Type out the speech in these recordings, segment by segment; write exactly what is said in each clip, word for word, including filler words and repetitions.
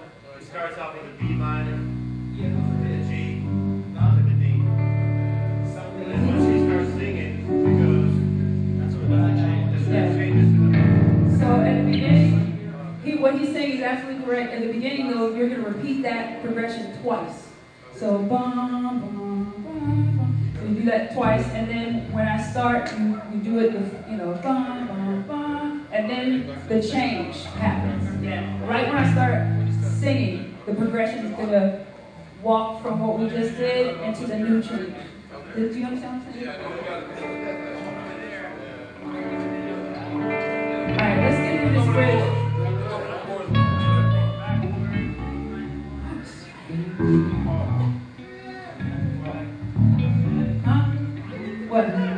It starts off with a B minor, then a G, then a D. And then once he starts singing, it goes, that's what it changes. It changes to the So at the beginning, he, what he's saying is absolutely correct. At the beginning, though, you're going to repeat that progression twice. So bum, bum, bum, bum. So you do that twice, and then when I start, you, you do it with, you know, bum, bum, bum, and then the change happens. Yeah. Right when I start singing, the progression is going to walk from what we just did into the new change. Do you understand what I'm saying? All right, let's get into this bridge. Huh? What?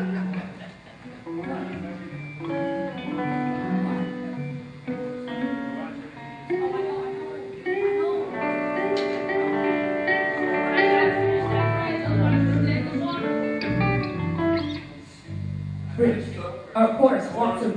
Bridge. Uh, chorus. Walk through.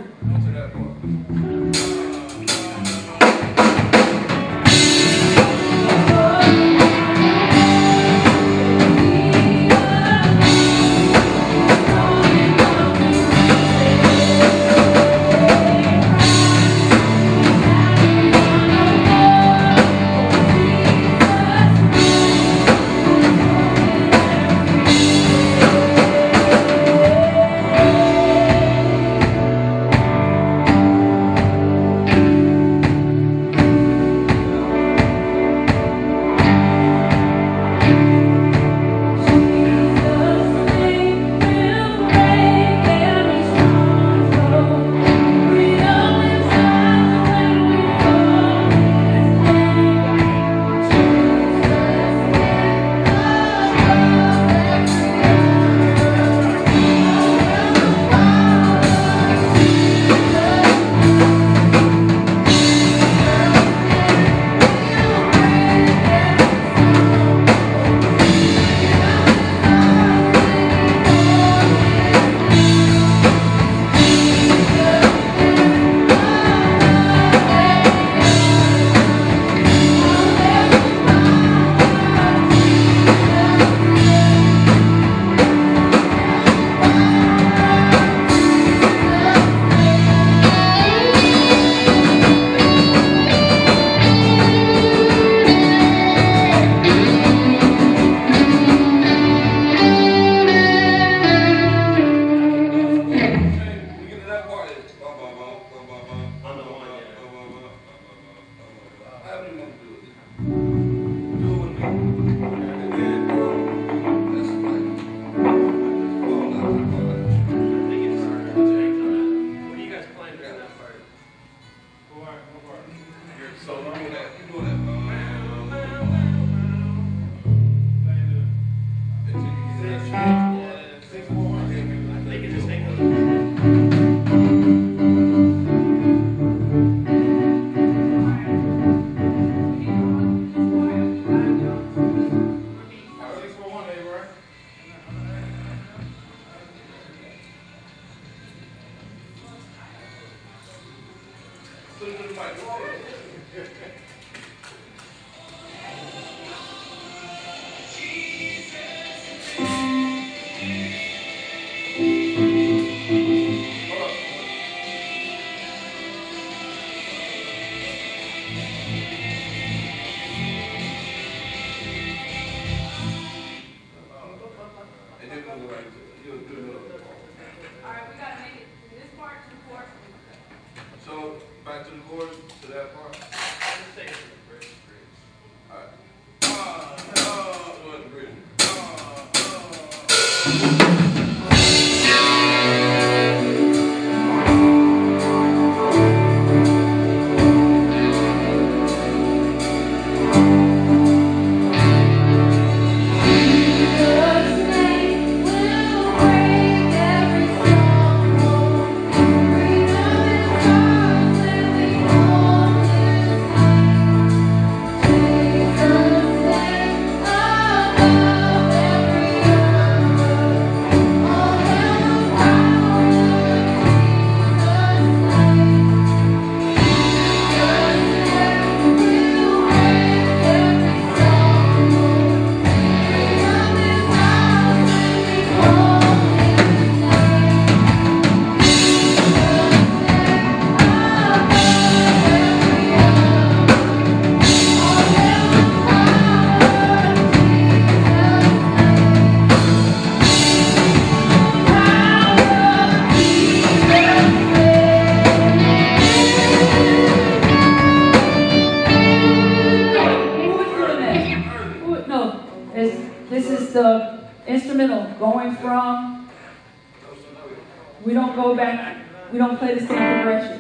This is the instrumental going from, we don't go back, we don't play the same progression.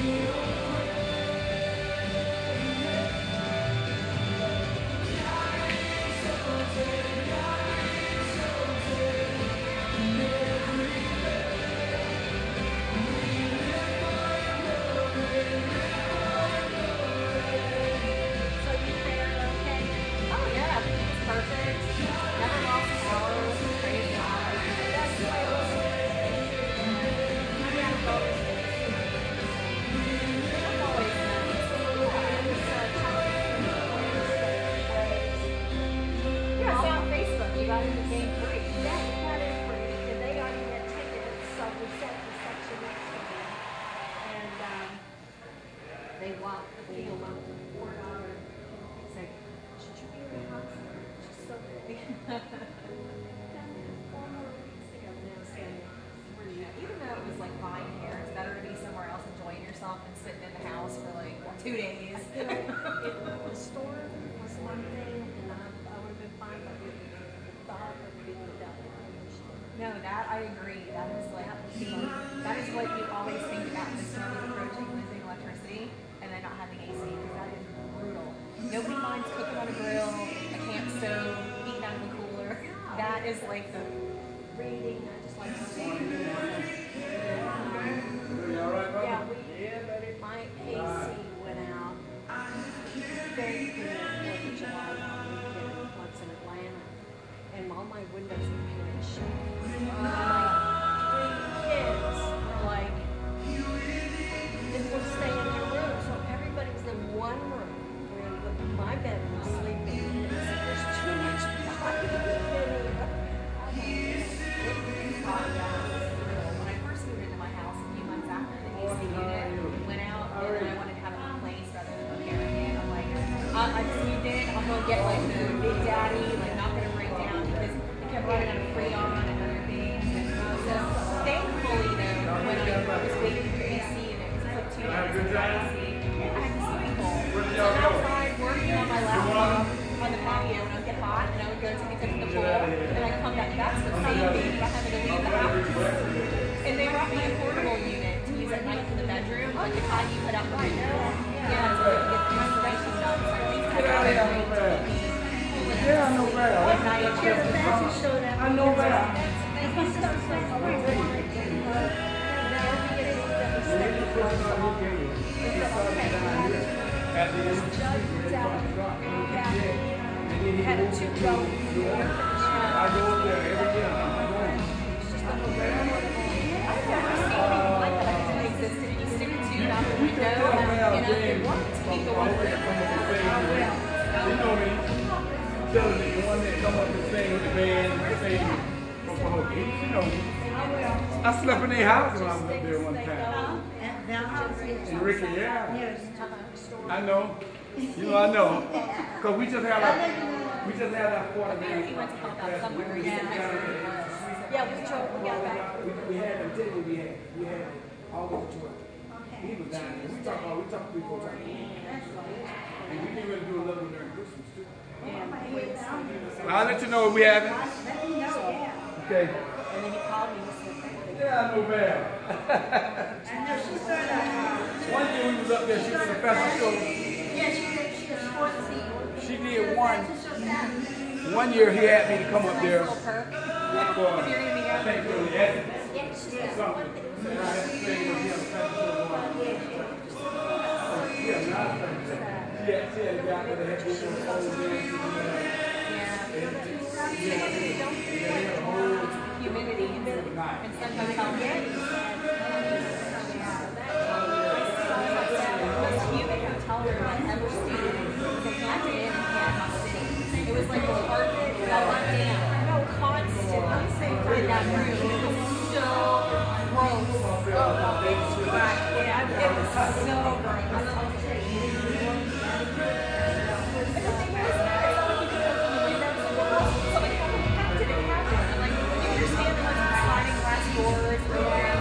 Two days. You know, if the store was one thing, and I, I would have been fine, but we thought of being the devil. No, that I agree. That is like that is what you always think about when someone is approaching losing electricity and then not having A C, because that is brutal. Nobody minds cooking on a grill, a camp stove, eating out of a cooler. That is like the Reading, I just like to read. You all right, brother? Yeah, we, my A C went out very good Fourth of July long weekend once in Atlanta, and all my windows were painted shut. My three kids were like, "Then we'll stay in your room." So everybody was in one room, and my bedroom sleeping. And it's, there's too much body in here. When I first moved into my house a few months after the A C unit went out, and then I wanted to have it replaced rather than repairing it, I'm like, I, I just moved in, I'm gonna get like the Big Daddy, like not gonna break down, because it kept running out of Freon and other things. And so thankfully though, when I was waiting for the A C unit, because it's like two Have a good minutes for time? A C, I had to sleep hole. Where did So y'all I'm go? outside working on my laptop on the patio, and I would get hot, and I would go take a dip in the pool, and I'd come back. That's the same thing, not having to leave the house. And they brought me a portable unit to use at night for the bedroom, like the kind you put out the window. Yeah, so I could get the installation done. So at least I Get out of here, I know better. Yeah, I know better. At night, Yeah, the fashion show that I know better. If he starts with a ring, now we get it that we stay with At the end. Judge was out back, had a two go air I go up there every year. I'm going. It's just unbelievable. I've never seen anything like that. I didn't know existed. And you stick a tube out the window, you know, it works. Keep the one room. You know me. Telling me the one that come up and sing with the band and sing from Pahokee. You know me. I slept in their house when I was up there one time. And Ricky, yeah. I know. You know, I know. Because we just had our, we just had our quarter He went to help out somewhere. we, Yeah, Yeah, we drove, we got back. we, we had them tell you we had, we had all over the truck. He was down there. We talked about, we talked before time. And we didn't really do a little during Christmas too. Well, I'll let you know what we have. Okay. And then he called me and said, Yeah, I know bad. One year we was up there, she was a fashion show. yeah, she did, she was sports team. She did one. One year he had me to come up there Little perk. for, If you're going to be I there. think for the essence. Yeah, she said, Something. And I had to say, well, he had a fashion show going. Yeah, not a fashion show. She had, she had a guy that had this one over there. Humidity and, and sometimes how bad most humid hotel room I've ever seen was a Hampton Inn in Panama City. It was like the carpet got let down. No, constantly in that room. It was so gross. Yeah, it was so gross. But the thing is, it's like you can open the windows and well, so like how, how did it happen? And like when you understand the ones with sliding glass doors or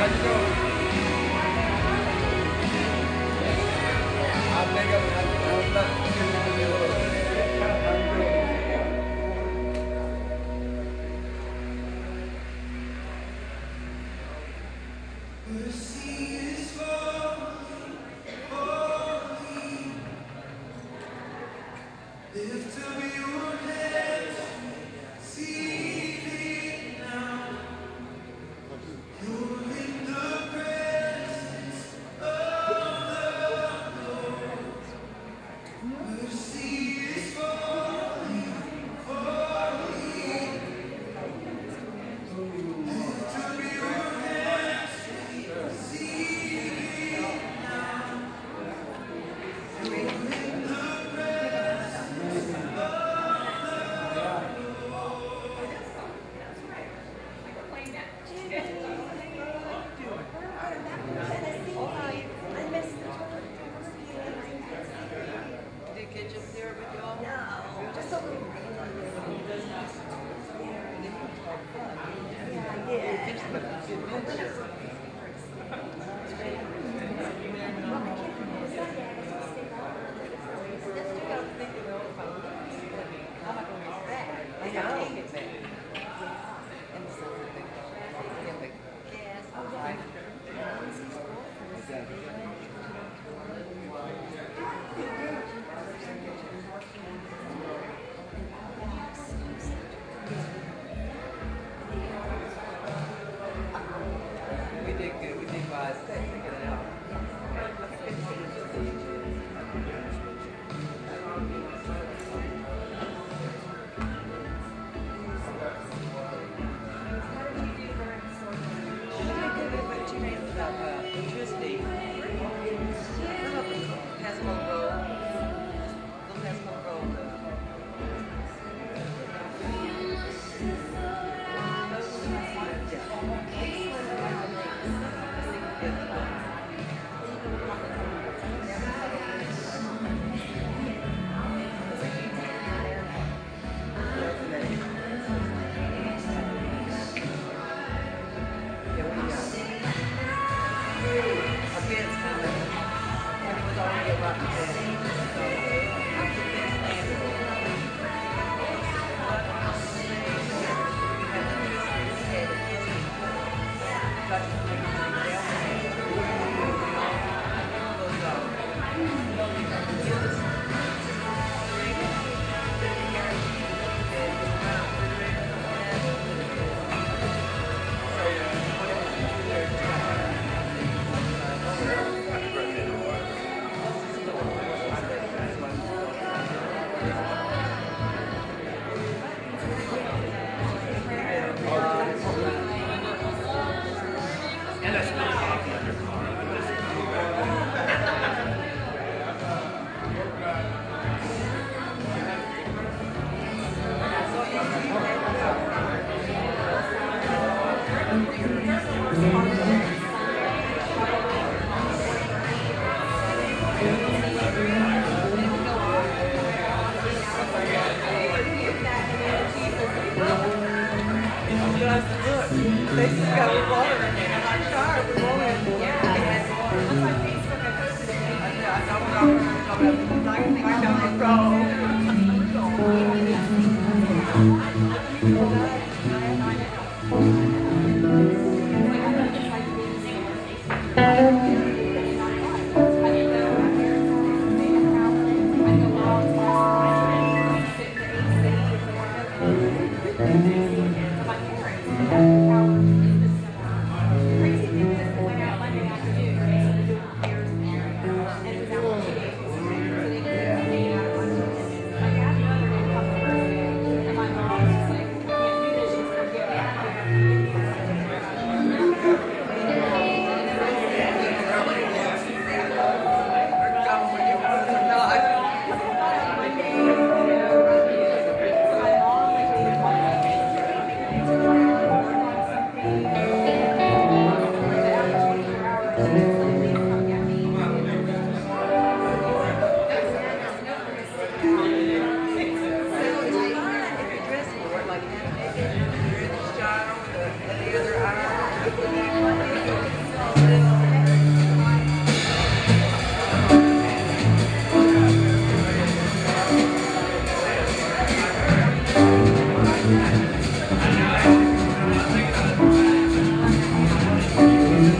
Thank you.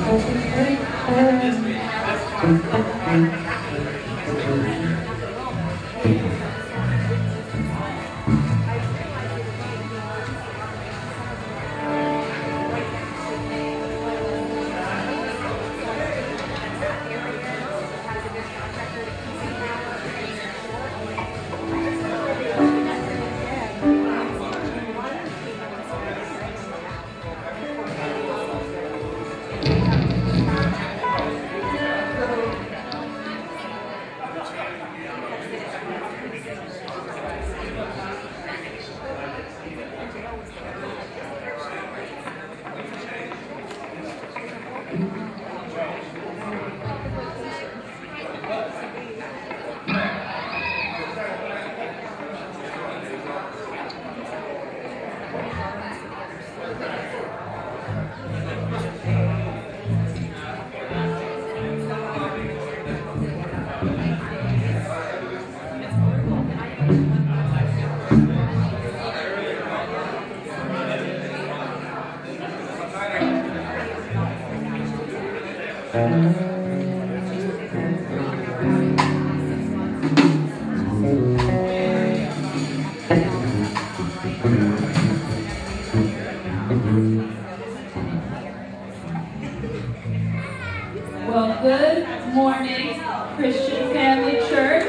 Well, good morning, Christian Family Church.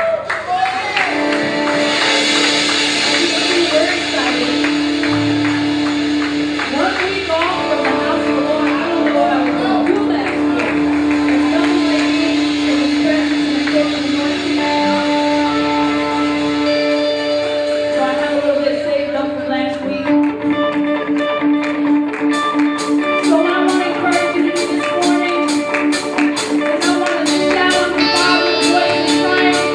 We're excited. One week off from the house of the Lord. I don't know what I was going to do last year. As young ladies in the presence and the corporate anointing. So I have a little bit saved up from last week. So what I want to encourage you to do this morning is I want to shout the Father's way in Zion.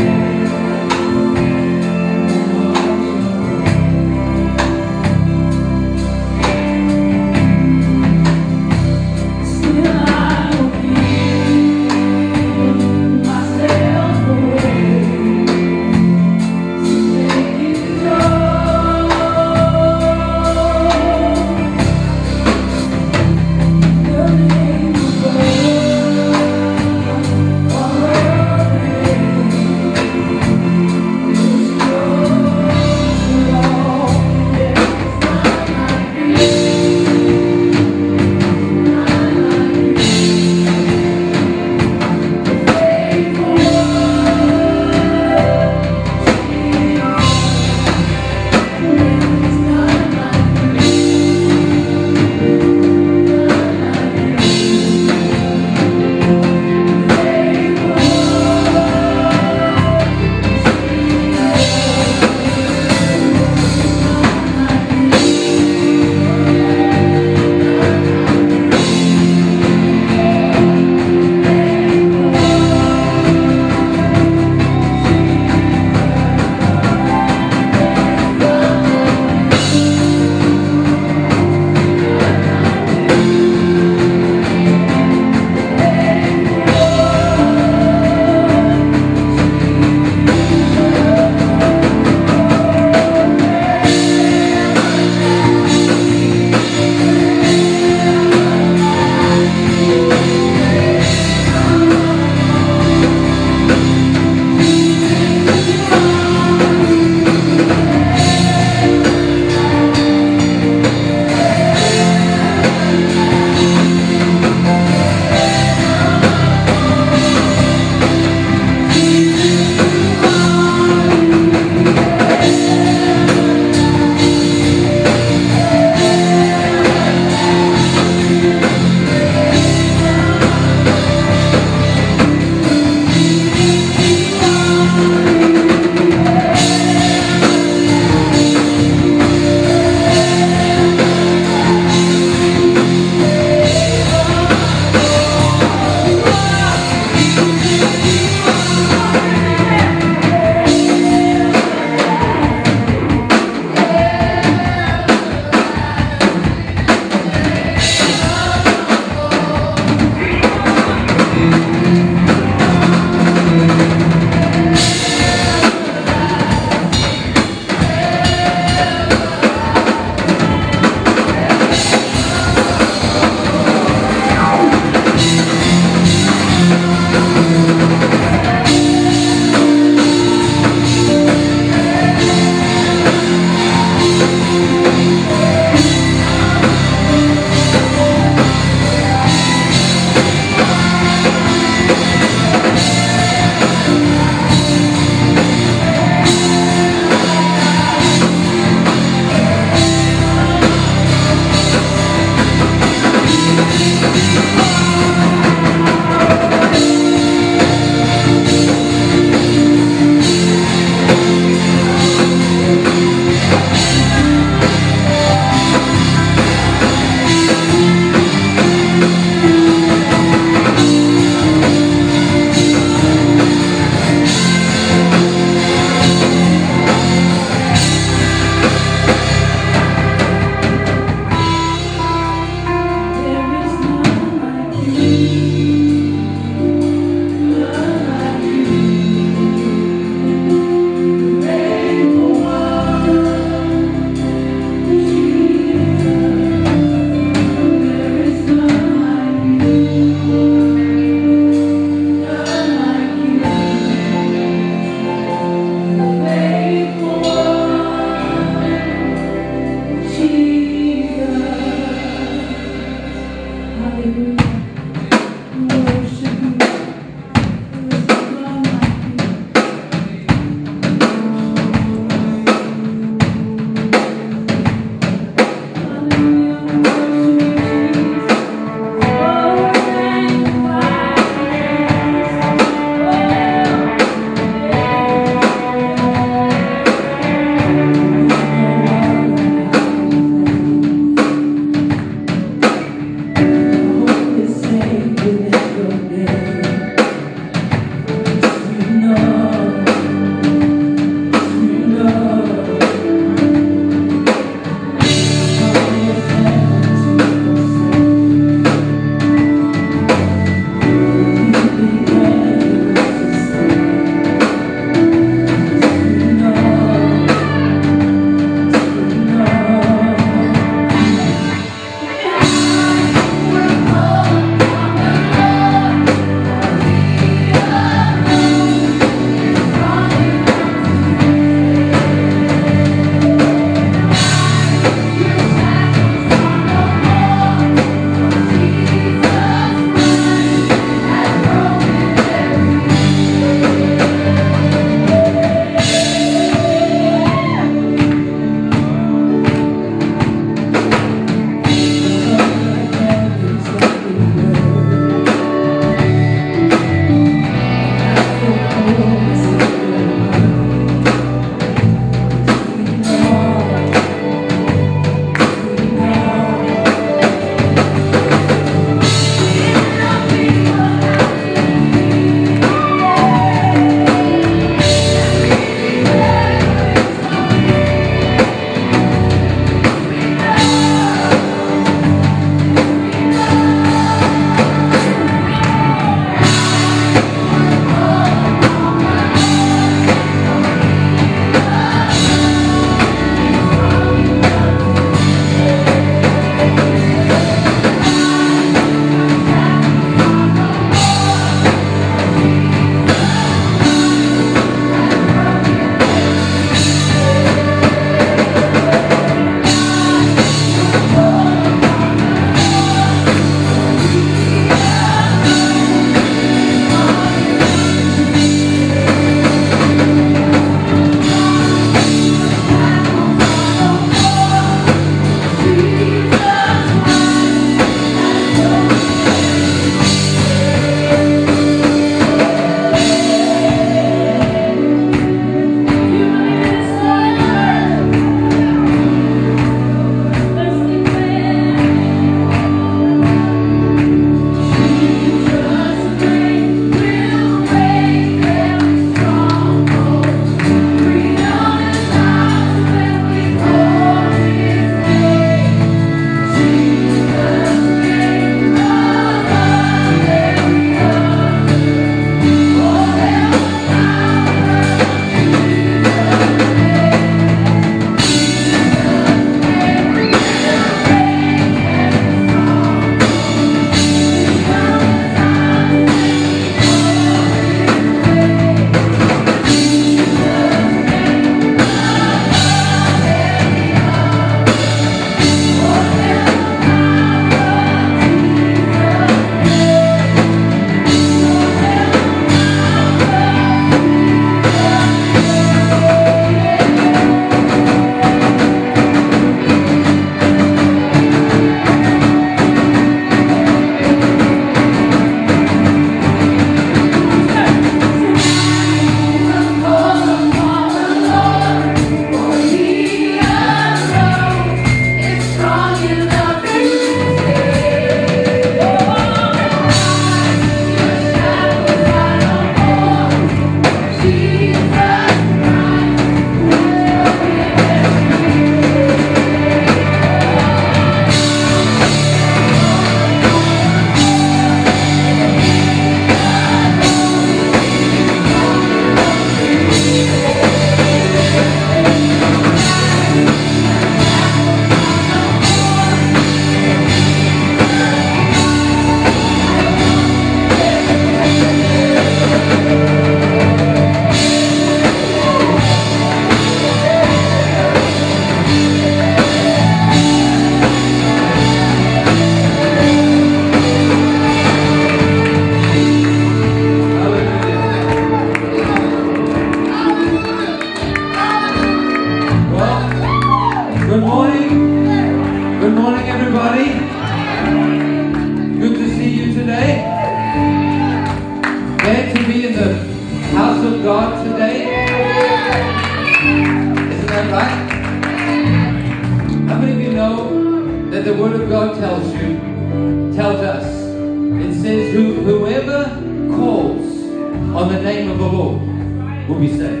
that the Word of God tells you, tells us. It says, Who, whoever calls on the name of the Lord will be saved.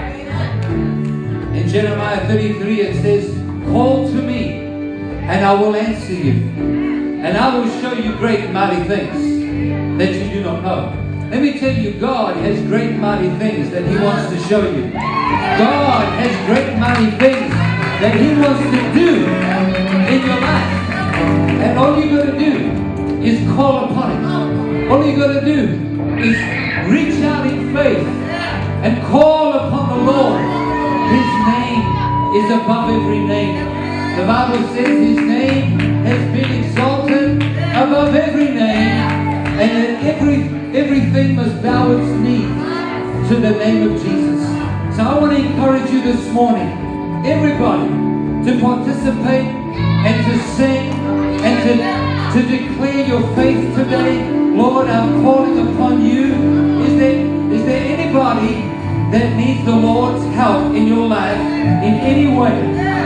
In Jeremiah thirty-three it says, Call to me, and I will answer you, and I will show you great and mighty things that you do not know. Let me tell you, God has great and mighty things that He wants to show you. God has great and mighty things that He wants to do in your life. And all you got to do is call upon Him. All you got to do is reach out in faith and call upon the Lord. His name is above every name. The Bible says His name has been exalted above every name, and that every everything must bow its knee to the name of Jesus. So I want to encourage you this morning, everybody, to participate and to sing and to, to declare your faith today. Lord, I'm calling upon you. Is there, is there anybody that needs the Lord's help in your life in any way?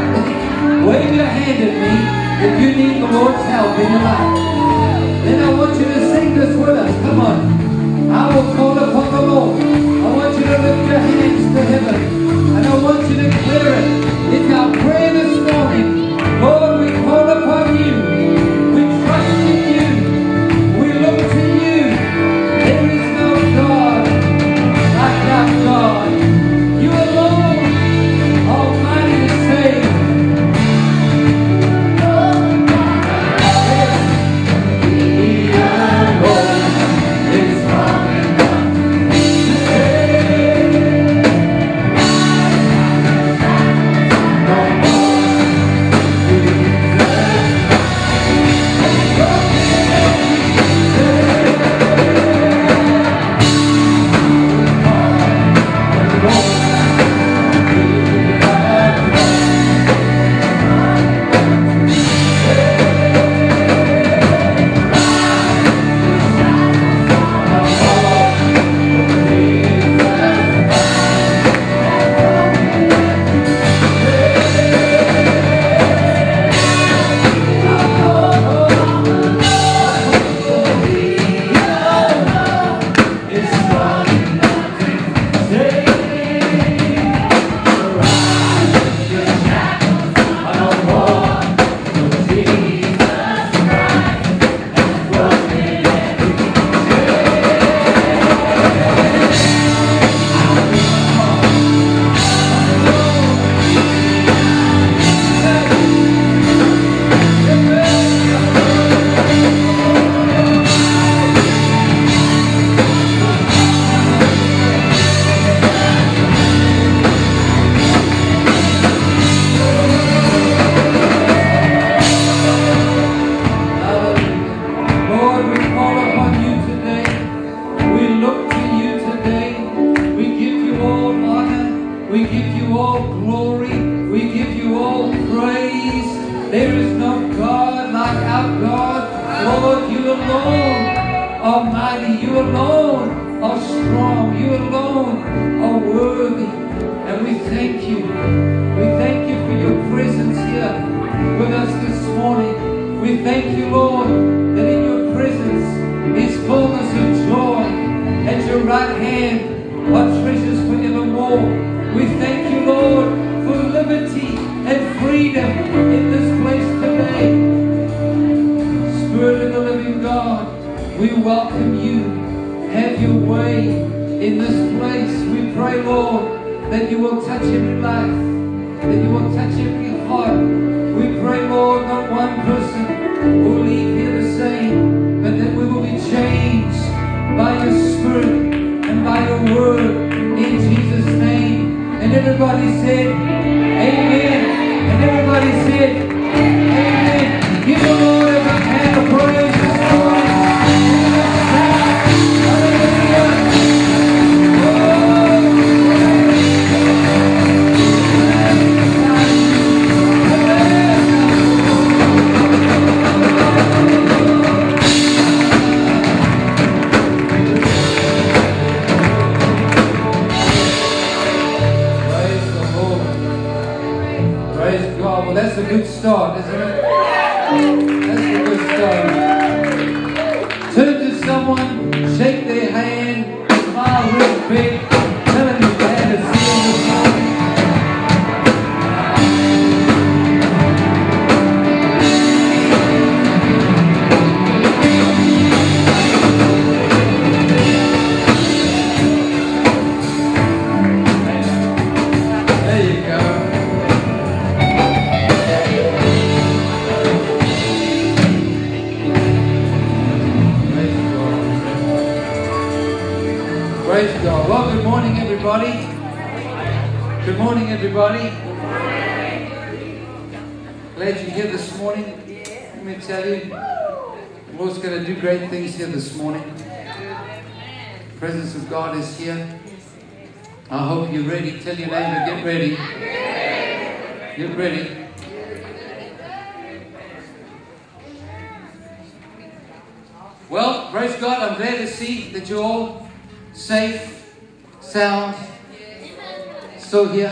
Wave your hand at me if you need the Lord's help in your life. Then I want you to sing this with us. Come on. I will call upon the Lord. I want you to lift your hands to heaven. And I want you to declare it. It's our prayer this morning. Lord, we call upon you. We trust in you. We look to you. There is no God like our God. You alone, Almighty to save. That's a good start, isn't it? That's a good song. Turn to someone, shake their hand, smile real big, tell them you're glad to see them this morning. There you go. Praise God. Well, good morning, everybody. Good morning, everybody. Glad you're here this morning. Let me tell you, the Lord's going to do great things here this morning. The presence of God is here. I hope you're ready. Tell your neighbor, get ready. Get ready. Well, praise God. I'm glad to see that you're all safe, sound, still here.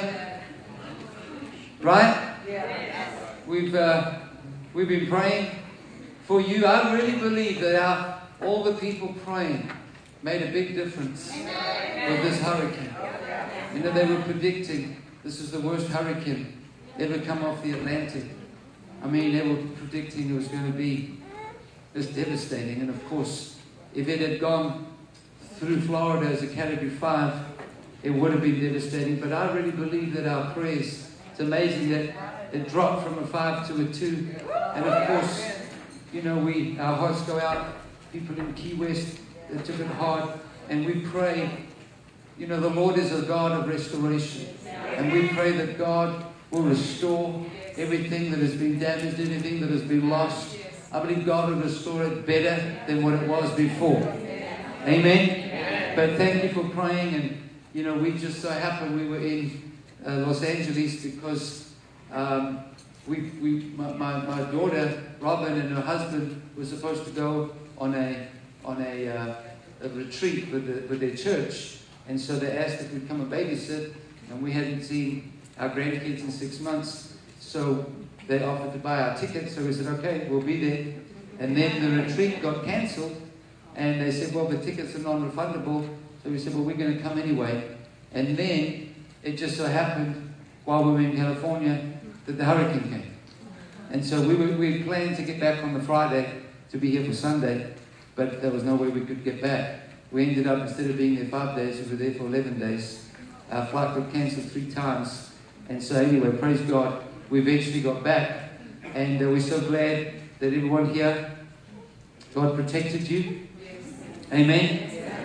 Right? We've uh, we've been praying for you. I really believe that our, all the people praying made a big difference with this hurricane. You know, they were predicting this is the worst hurricane ever come off the Atlantic. I mean, they were predicting it was going to be just devastating. And of course, if it had gone through Florida as a Category five, it would have been devastating. But I really believe that our prayers, it's amazing that it dropped from a five to a two. And of course, you know, we our hearts go out. People in Key West, they took it hard. And we pray, you know, the Lord is a God of restoration. And we pray that God will restore everything that has been damaged, anything that has been lost. I believe God will restore it better than what it was before. Amen. But thank you for praying. And, you know, we just so happened we were in uh, Los Angeles because um, we, we, my, my, my daughter, Robin, and her husband were supposed to go on a, on a, uh, a retreat with, the, with their church. And so they asked if we'd come and babysit. And we hadn't seen our grandkids in six months. So they offered to buy our tickets. So we said, okay, we'll be there. And then the retreat got cancelled. And they said, well, the tickets are non-refundable. So we said, well, we're going to come anyway. And then it just so happened, while we were in California, that the hurricane came. And so we were we planned to get back on the Friday to be here for Sunday, but there was no way we could get back. We ended up, instead of being there five days, we were there for eleven days. Our flight got cancelled three times. And so anyway, praise God, we eventually got back. And uh, we're so glad that everyone here, God protected you. Amen.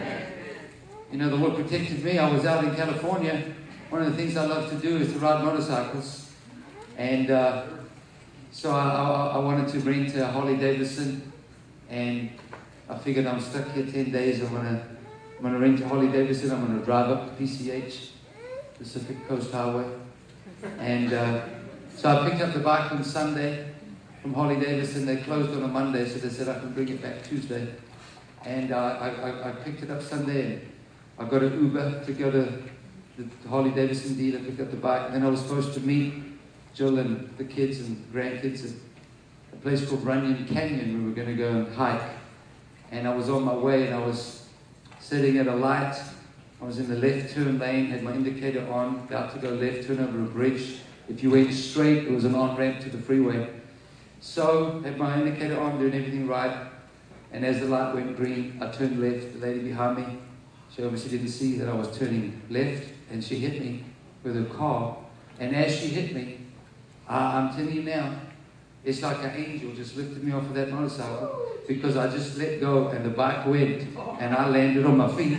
You know, the Lord protected me. I was out in California. One of the things I love to do is to ride motorcycles. And uh, so I, I, I wanted to rent a Harley Davidson. And I figured I'm stuck here ten days. I'm going to I'm gonna rent a Harley Davidson. I'm going to drive up to P C H, Pacific Coast Highway. And uh, so I picked up the bike on Sunday from Harley Davidson. They closed on a Monday, so they said I can bring it back Tuesday. And uh, I, I, I picked it up Sunday, and I got an Uber to go to the Harley Davidson dealer, pick up the bike. And then I was supposed to meet Jill and the kids and grandkids at a place called Runyon Canyon. We were going to go and hike. And I was on my way, and I was sitting at a light. I was in the left turn lane, had my indicator on, about to go left turn over a bridge. If you went straight, it was an on-ramp to the freeway. So, had my indicator on, doing everything right. And as the light went green, I turned left. The lady behind me, she obviously didn't see that I was turning left, and she hit me with her car. And as she hit me, uh, I'm telling you now, it's like an angel just lifted me off of that motorcycle, because I just let go and the bike went, and I landed on my feet.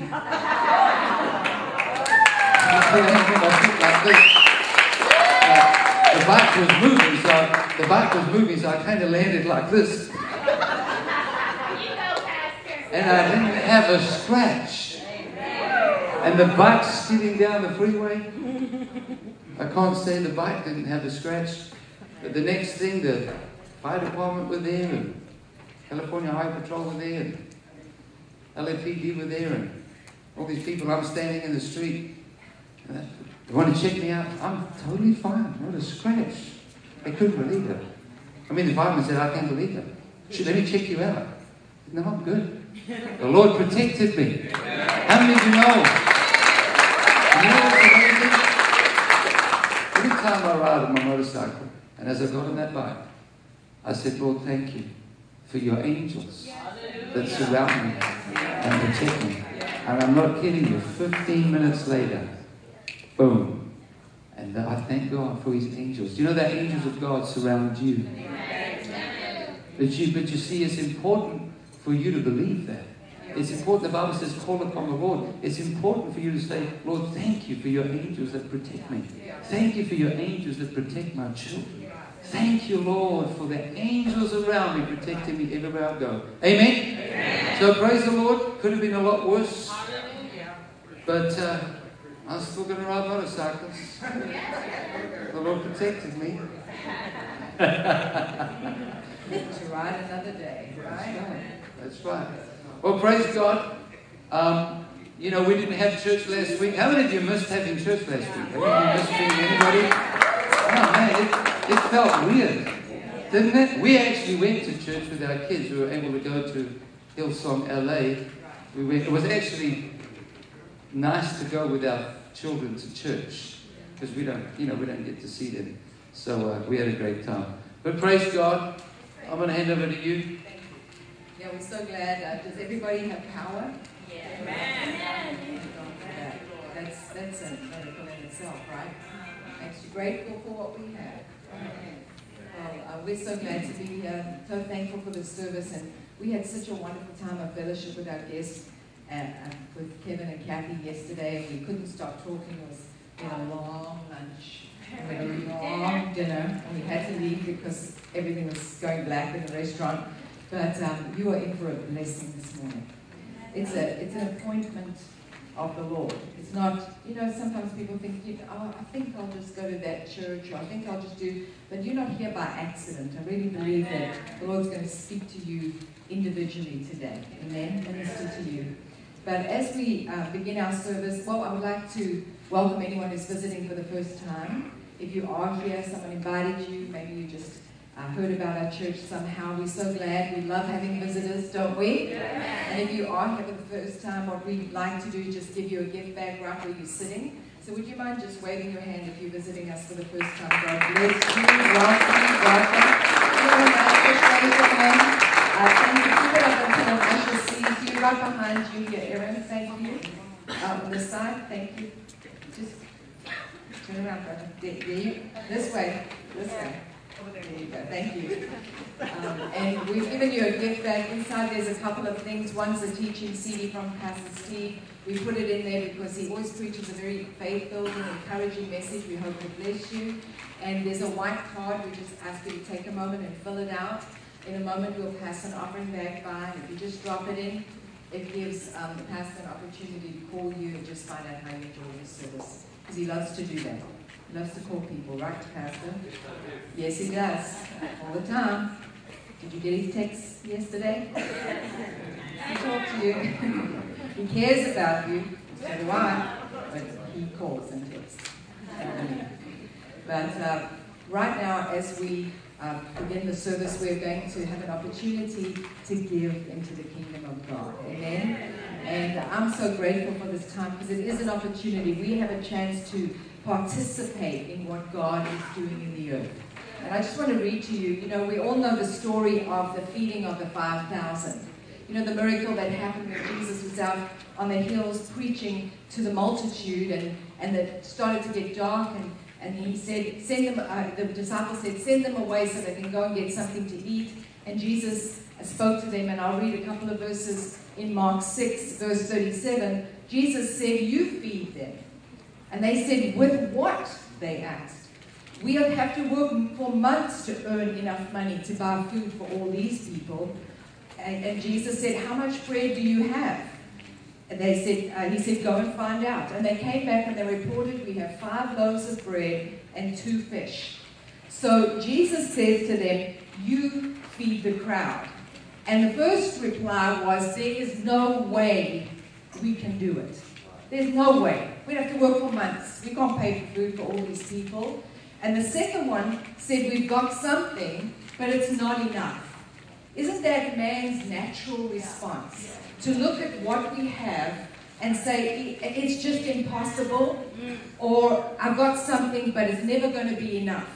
I landed on my feet like this. Uh, the bike was moving, so I, the bike was moving, so I kind of landed like this. And I didn't have a scratch. And the bike's skidding down the freeway. I can't say the bike didn't have a scratch. But the next thing, the fire department were there, and California Highway Patrol were there, and L A P D were there, and all these people. I'm standing in the street. And they want to check me out. I'm totally fine. Not a scratch. They couldn't believe it. I mean, the fireman said, I can't believe that. Should, let me check you out. No, I'm good. The Lord protected me. How many of you know? You know what's amazing? Every time I ride on my motorcycle, and as I got on that bike, I said, Lord, thank you for your angels that surround me and protect me. And I'm not kidding you, fifteen minutes later, boom. And I thank God for his angels. Do you know that angels of God surround you? But you, but you see, it's important for you to believe that. It's important, the Bible says, call upon the Lord. It's important for you to say, Lord, thank you for your angels that protect me. Thank you for your angels that protect my children. Thank you, Lord, for the angels around me protecting me everywhere I go. Amen? Amen. So praise the Lord. Could have been a lot worse. But uh, I'm still going to ride motorcycles. The Lord protected me. To ride another day, right? That's right. Well, praise God. Um, you know, we didn't have church last week. How many of you missed having church last week? Have you missed seeing anybody? Oh, man, it, it felt weird, didn't it? We actually went to church with our kids. We were able to go to Hillsong L A. We went, it was actually nice to go with our children to church because we don't, you know, we don't get to see them. So uh, we had a great time. But praise God. I'm going to hand over to you. Yeah, we're so glad. Uh, does everybody have power? Yeah. Amen. That's, that's a miracle in itself, right? Makes you grateful for what we have. Well, uh, we're so glad to be here. So thankful for the service. And we had such a wonderful time of fellowship with our guests, uh, uh, with Kevin and Kathy yesterday. And we couldn't stop talking. It was we had a long lunch. We had a long dinner. And we had to leave because everything was going black in the restaurant. But um, you are in for a blessing this morning. It's a it's an appointment of the Lord. It's not, you know, sometimes people think, you know, oh, I think I'll just go to that church, or I think I'll just do, but you're not here by accident. I really believe that the Lord's going to speak to you individually today. Amen? Minister to you. But as we uh, begin our service, well, I would like to welcome anyone who's visiting for the first time. If you are here, someone invited you, maybe you just uh, heard about our church somehow. We're so glad. We love having visitors, don't we? Yeah. And if you are here for the first time, what we'd like to do is just give you a gift bag right where you're sitting. So would you mind just waving your hand if you're visiting us for the first time? God bless you. Welcome, welcome. Anyone else, just wave your hand. Uh, thank you. Keep it up until an usher sees you. Right behind you, your Erin. Thank you. Um, on this side, thank you. Just turn around, brother. There, there you. This way. This way. There you go. Thank you. Um, and we've given you a gift bag. Inside there's a couple of things. One's a teaching C D from Pastor Steve. We put it in there because he always preaches a very faith-building, encouraging message. We hope it bless you. And there's a white card. We just ask you to take a moment and fill it out. In a moment, we'll pass an offering bag by. If you just drop it in, it gives um, the pastor an opportunity to call you and just find out how you enjoy your service. Because he loves to do that. He loves to call people, right, Pastor? Yes, he does. All the time. Did you get his text yesterday? He talked to you. He cares about you. So do I. But he calls and texts. But uh, right now, as we uh, begin the service, we're going to have an opportunity to give into the kingdom of God. Amen? And I'm so grateful for this time because it is an opportunity. We have a chance to participate in what God is doing in the earth. And I just want to read to you, you know, we all know the story of the feeding of the five thousand. You know, the miracle that happened when Jesus was out on the hills preaching to the multitude, and, and it started to get dark, and, and he said, send them, uh, the disciples said, send them away so they can go and get something to eat. And Jesus spoke to them, and I'll read a couple of verses in Mark six, verse thirty-seven. Jesus said, you feed them. And they said, with what? They asked. We'll have to work for months to earn enough money to buy food for all these people. And, and Jesus said, how much bread do you have? And they said, uh, he said, go and find out. And they came back and they reported, we have five loaves of bread and two fish. So Jesus says to them, you feed the crowd. And the first reply was, there is no way we can do it. There's no way. We'd have to work for months. We can't pay for food for all these people. And the second one said, we've got something, but it's not enough. Isn't that man's natural response? To look at what we have and say, it's just impossible, or I've got something, but it's never going to be enough.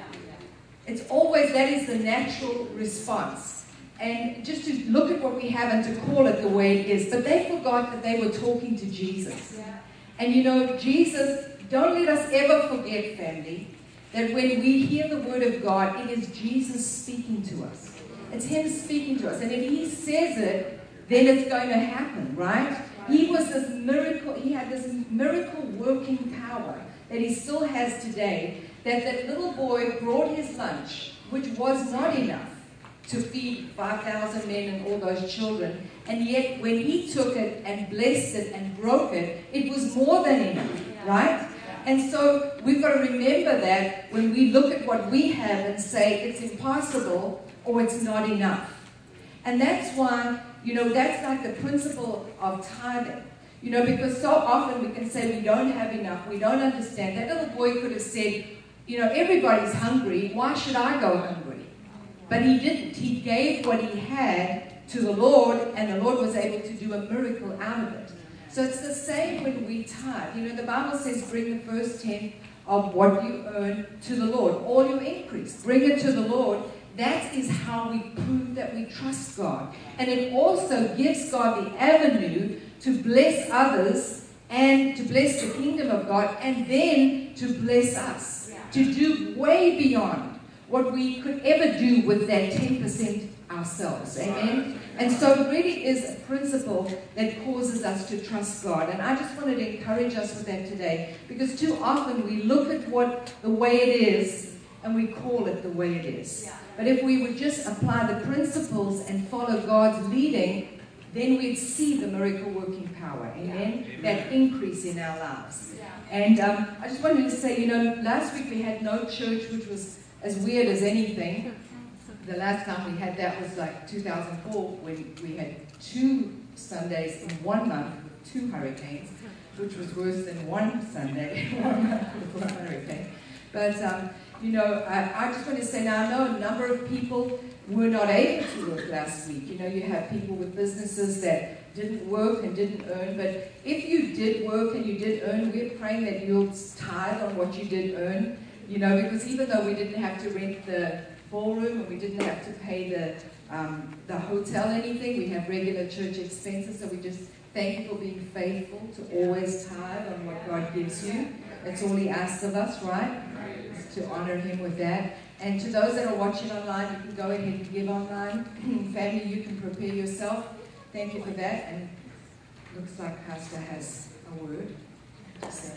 It's always, that is the natural response. And just to look at what we have and to call it the way it is. But they forgot that they were talking to Jesus. And you know, Jesus, don't let us ever forget, family, that when we hear the word of God, it is Jesus speaking to us. It's Him speaking to us. And if He says it, then it's going to happen, right? He was this miracle, He had this miracle working power that He still has today, that that little boy brought his lunch, which was not enough to feed five thousand men and all those children. And yet, when He took it and blessed it and broke it, it was more than enough, right? And so we've got to remember that when we look at what we have and say it's impossible or it's not enough. And that's why, you know, that's like the principle of tithing. You know, because so often we can say we don't have enough, we don't understand. That little boy could have said, you know, everybody's hungry, why should I go hungry? But he didn't. He gave what he had to the Lord, and the Lord was able to do a miracle out of it. So it's the same when we tithe. You know, the Bible says bring the first tenth of what you earn to the Lord. All your increase. Bring it to the Lord. That is how we prove that we trust God. And it also gives God the avenue to bless others and to bless the kingdom of God, and then to bless us. To do way beyond what we could ever do with that ten percent ourselves. Amen? And so it really is a principle that causes us to trust God. And I just wanted to encourage us with that today, because too often we look at what the way it is and we call it the way it is. But if we would just apply the principles and follow God's leading, then we'd see the miracle working power. Amen? Amen. That increase in our lives. Yeah. And um, I just wanted to say, you know, last week we had no church, which was as weird as anything. The last time we had that was like two thousand four, when we had two Sundays in one month with two hurricanes, which was worse than one Sunday in one month with one hurricane. But, um, you know, I, I just want to say now, I know a number of people were not able to work last week. You know, you have people with businesses that didn't work and didn't earn. But if you did work and you did earn, we're praying that you'll tithe on what you did earn. You know, because even though we didn't have to rent the ballroom and we didn't have to pay the um, the hotel anything, we have regular church expenses. So we just thank you for being faithful to always tithe on what God gives you. That's all He asks of us, right? To honor Him with that. And to those that are watching online, you can go ahead and give online. Family, you can prepare yourself. Thank you for that. And looks like Pastor has a word to say.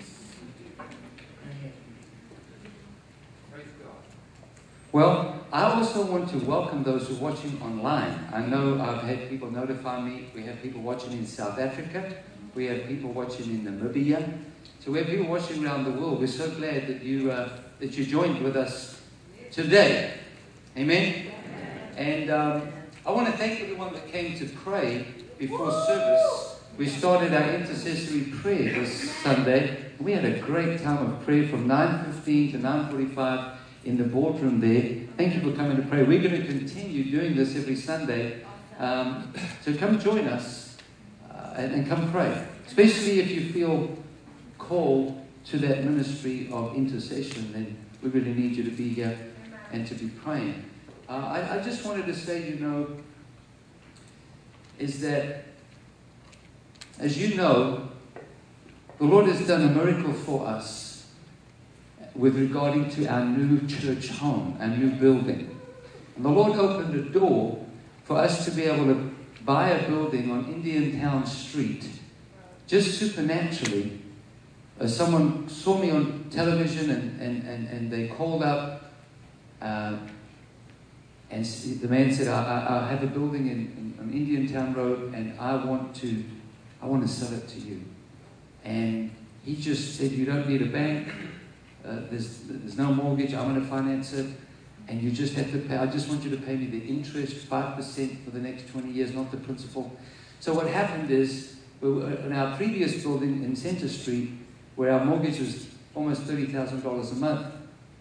Well, I also want to welcome those who are watching online. I know I've had people notify me. We have people watching in South Africa. We have people watching in Namibia. So we have people watching around the world. We're so glad that you uh, that you joined with us today. Amen? And um, I want to thank everyone that came to pray before service. We started our intercessory prayer this Sunday. We had a great time of prayer from nine fifteen to nine forty-five in the boardroom there. Thank you for coming to pray. We're going to continue doing this every Sunday. Um, so come join us uh, and, and come pray. Especially if you feel called to that ministry of intercession, then we really need you to be here and to be praying. Uh, I, I just wanted to say, you know, is that, as you know, the Lord has done a miracle for us with regarding to our new church home, our new building. And the Lord opened a door for us to be able to buy a building on Indian Town Street, just supernaturally. Uh, someone saw me on television and, and, and, and they called up uh, and the man said, I, I, I have a building in, in, on Indian Town Road and I want to I want to sell it to you. And he just said, you don't need a bank. Uh, there's, there's no mortgage. I'm going to finance it. And you just have to pay. I just want you to pay me the interest, five percent for the next twenty years, not the principal. So what happened is, we were in our previous building in Center Street, where our mortgage was almost thirty thousand dollars a month,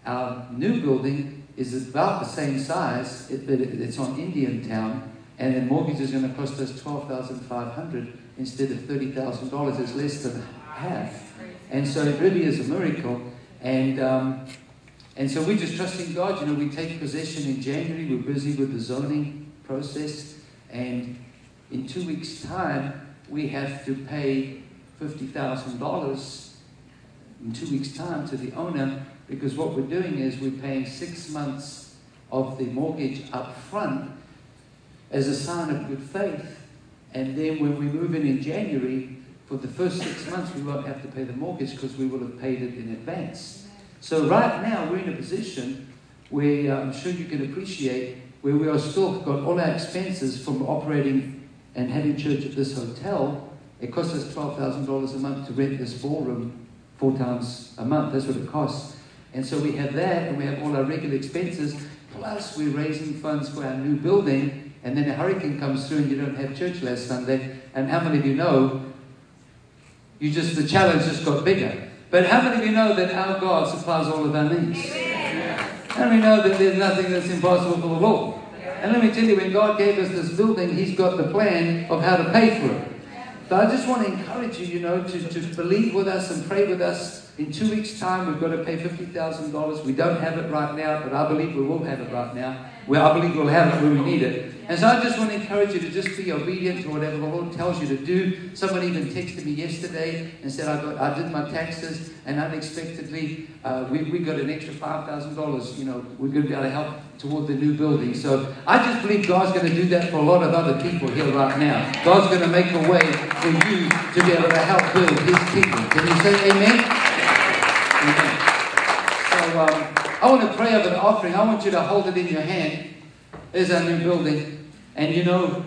Our new building is about the same size, it, but it, it's on Indian Town, and the mortgage is going to cost us twelve thousand five hundred dollars instead of thirty thousand dollars. It's less than half. And so it really is a miracle. And um, and so we're just trusting God. You know, we take possession in January. We're busy with the zoning process. And in two weeks' time, we have to pay fifty thousand dollars in two weeks' time to the owner, because what we're doing is we're paying six months of the mortgage up front as a sign of good faith. And then when we move in in January, for the first six months, we won't have to pay the mortgage because we will have paid it in advance. So right now, we're in a position where uh, I'm sure you can appreciate where we are still got all our expenses from operating and having church at this hotel. It costs us twelve thousand dollars a month to rent this ballroom four times a month. That's what it costs. And so we have that, and we have all our regular expenses, plus we're raising funds for our new building, and then a hurricane comes through and you don't have church last Sunday. And how many of you know, you just the challenge just got bigger. But how many of you know that our God supplies all of our needs? And we know that there's nothing that's impossible for the Lord. And let me tell you, when God gave us this building, He's got the plan of how to pay for it. So I just want to encourage you, you know, to, to believe with us and pray with us. In two weeks' time, we've got to pay fifty thousand dollars. We don't have it right now, but I believe we will have it right now. Well, I believe we'll have it when we need it. And so I just want to encourage you to just be obedient to whatever the Lord tells you to do. Someone even texted me yesterday and said, I got, I did my taxes, and unexpectedly, uh, we, we got an extra five thousand dollars. You know, we're going to be able to help toward the new building. So I just believe God's going to do that for a lot of other people here right now. God's going to make a way for you to be able to help build His kingdom. Can you say amen? Amen. So um, I want to pray over the offering. I want you to hold it in your hand. There's our new building. And you know,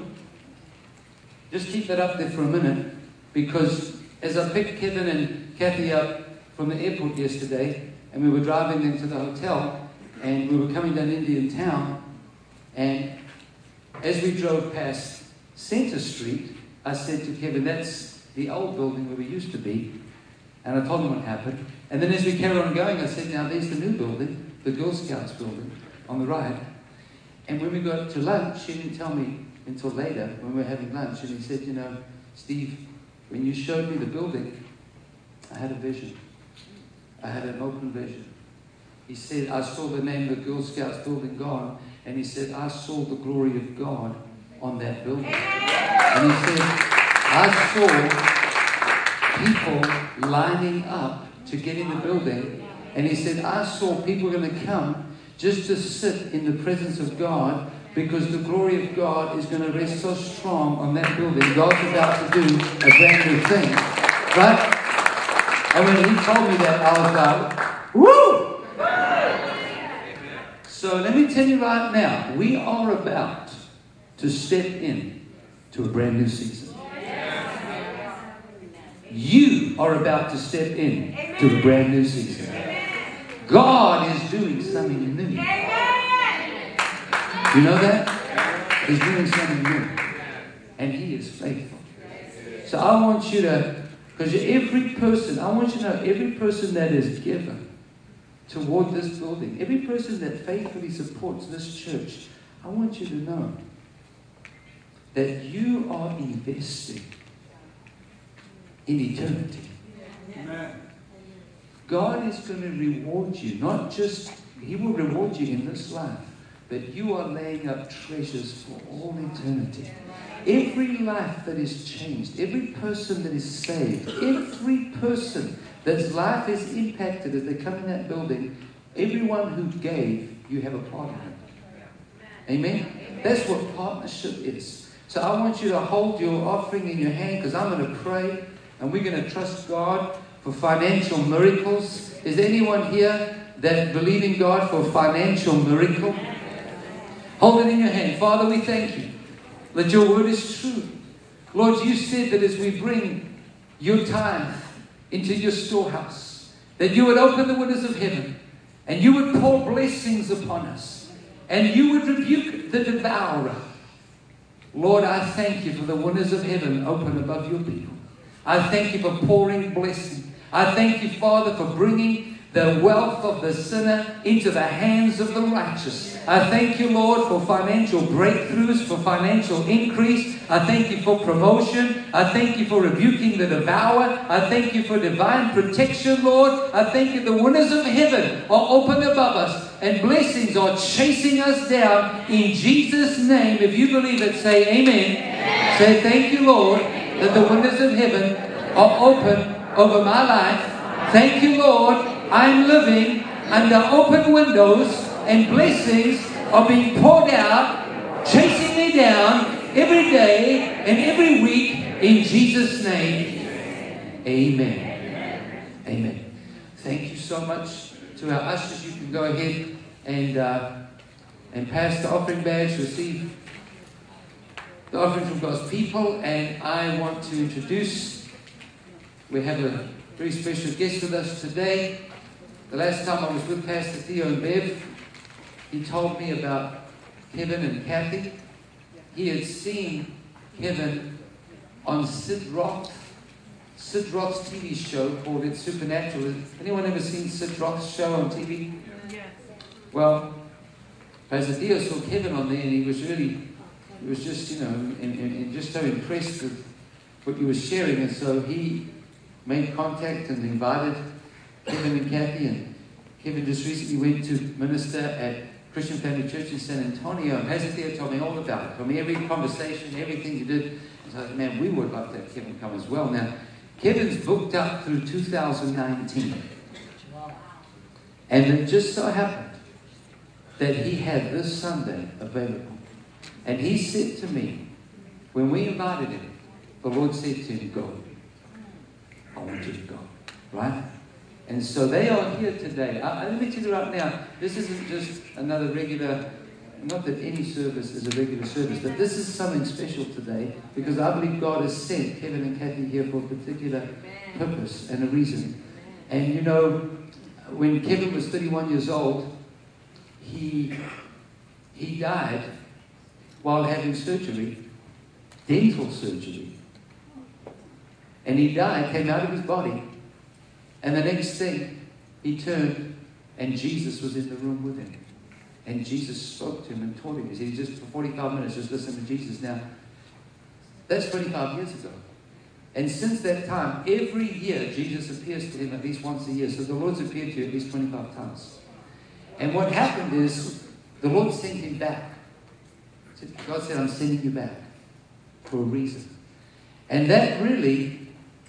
just keep that up there for a minute, because as I picked Kevin and Kathy up from the airport yesterday, and we were driving them to the hotel, and we were coming down Indian Town, and as we drove past Center Street, I said to Kevin, that's the old building where we used to be. And I told him what happened. And then as we carried on going, I said, now there's the new building, the Girl Scouts building, on the right. And when we got to lunch, she didn't tell me until later when we were having lunch. And he said, you know, Steve, when you showed me the building, I had a vision. I had an open vision. He said, I saw the name of the Girl Scouts building gone. And he said, I saw the glory of God on that building. And he said, I saw people lining up to get in the building. And he said, I saw people going to come just to sit in the presence of God, because the glory of God is going to rest so strong on that building. God's about to do a brand new thing. Right? And when he told me that, I was like, woo! So let me tell you right now, we are about to step in to a brand new season. You are about to step in to a brand new season. God is doing something new. You know that? He's doing something new. And He is faithful. So I want you to, because every person, I want you to know, every person that is given toward this building, every person that faithfully supports this church, I want you to know that you are investing in eternity. Amen. God is going to reward you, not just, He will reward you in this life, but you are laying up treasures for all eternity. Every life that is changed, every person that is saved, every person that's life is impacted as they come in that building, everyone who gave, you have a part in it. Amen? That's what partnership is. So I want you to hold your offering in your hand, because I'm going to pray. And we're going to trust God for financial miracles. Is there anyone here that believe in God for a financial miracle? Hold it in your hand. Father, we thank You that Your word is true. Lord, You said that as we bring Your tithe into Your storehouse, that You would open the windows of heaven and You would pour blessings upon us and You would rebuke the devourer. Lord, I thank You for the windows of heaven open above Your people. I thank You for pouring blessing. I thank You, Father, for bringing the wealth of the sinner into the hands of the righteous. I thank you, Lord, for financial breakthroughs, for financial increase. I thank you for promotion. I thank you for rebuking the devourer. I thank you for divine protection, Lord. I thank you the windows of heaven are open above us and blessings are chasing us down in Jesus' name. If you believe it, say amen. Amen. Say thank you, Lord, that the windows of heaven are open over my life. Thank you, Lord, I'm living under open windows and blessings are being poured out, chasing me down every day and every week in Jesus' name. Amen. Amen. Thank you so much to our ushers. You can go ahead and uh, and pass the offering bags, receive the offering from God's people. And I want to introduce, we have a very special guest with us today. The last time I was with Pastor Theo and Bev, he told me about Kevin and Kathy. He had seen Kevin on Sid Roth, Sid Roth's T V show called It's Supernatural. Anyone ever seen Sid Roth's show on T V? Yes. Well, Pastor Theo saw Kevin on there and he was really, he was just, you know, and, and, and just so impressed with what you were sharing. And so he made contact and invited Kevin and Kathy. And Kevin just recently went to minister at Christian Family Church in San Antonio. And Pastor Theo told me all about it. Told me every conversation, everything you did. And so I said, man, we would like to have Kevin come as well. Now, Kevin's booked up through two thousand nineteen. And it just so happened that he had this Sunday available. And he said to me, when we invited him, the Lord said to him, go. I want you to go. Right? And so they are here today. I, I, let me tell you right now, this isn't just another regular, not that any service is a regular service, but this is something special today because I believe God has sent Kevin and Kathy here for a particular purpose and a reason. And you know, when Kevin was thirty-one years old, he, he died while having surgery, dental surgery. And he died, came out of his body. And the next thing, he turned and Jesus was in the room with him. And Jesus spoke to him and taught him. He said, just for forty-five minutes, just listen to Jesus. Now, that's twenty-five years ago. And since that time, every year, Jesus appears to him at least once a year. So the Lord's appeared to you at least twenty-five times. And what happened is, the Lord sent him back. God said, I'm sending you back for a reason. And that really,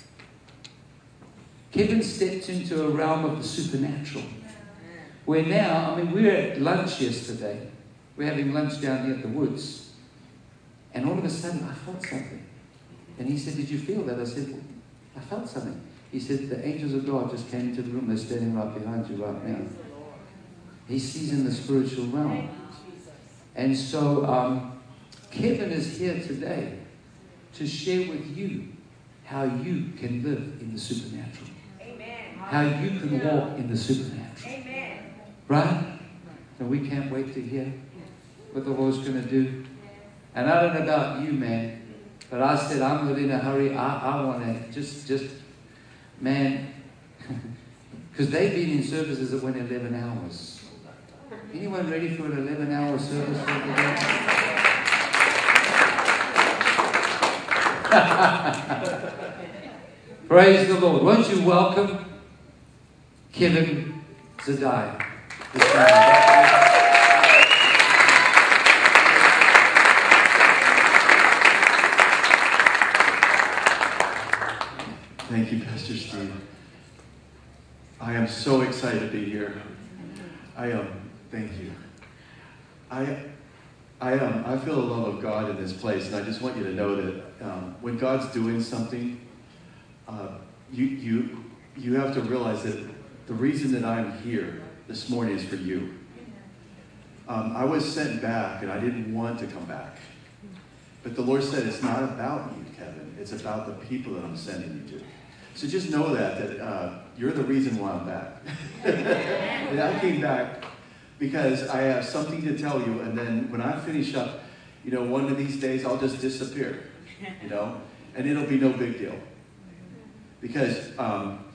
Kevin stepped into a realm of the supernatural. Where now, I mean, we were at lunch yesterday. We're having lunch down here at the woods. And all of a sudden, I felt something. And he said, did you feel that? I said, well, I felt something. He said, the angels of God just came into the room. They're standing right behind you right now. He sees in the spiritual realm. And so, um, Kevin is here today to share with you how you can live in the supernatural. Amen. How you can walk in the supernatural. Amen. Right? And we can't wait to hear what the Lord's going to do. And I don't know about you, man, but I said, I'm not in a hurry. I, I want to just, just, man, because they've been in services that went eleven hours. Anyone ready for an eleven hour service for today? Praise the Lord. Won't you welcome Kevin Zadai this morning? Thank you, Pastor Steve. I am so excited to be here. I am. Um, thank you. I, I um, I feel the love of God in this place, and I just want you to know that um, when God's doing something, uh, you you you have to realize that the reason that I'm here this morning is for you. Um, I was sent back, and I didn't want to come back, but the Lord said it's not about you, Kevin. It's about the people that I'm sending you to. So just know that, that uh, you're the reason why I'm back. And I came back because I have something to tell you, and then when I finish up, you know, one of these days I'll just disappear, you know, and it'll be no big deal. Because um,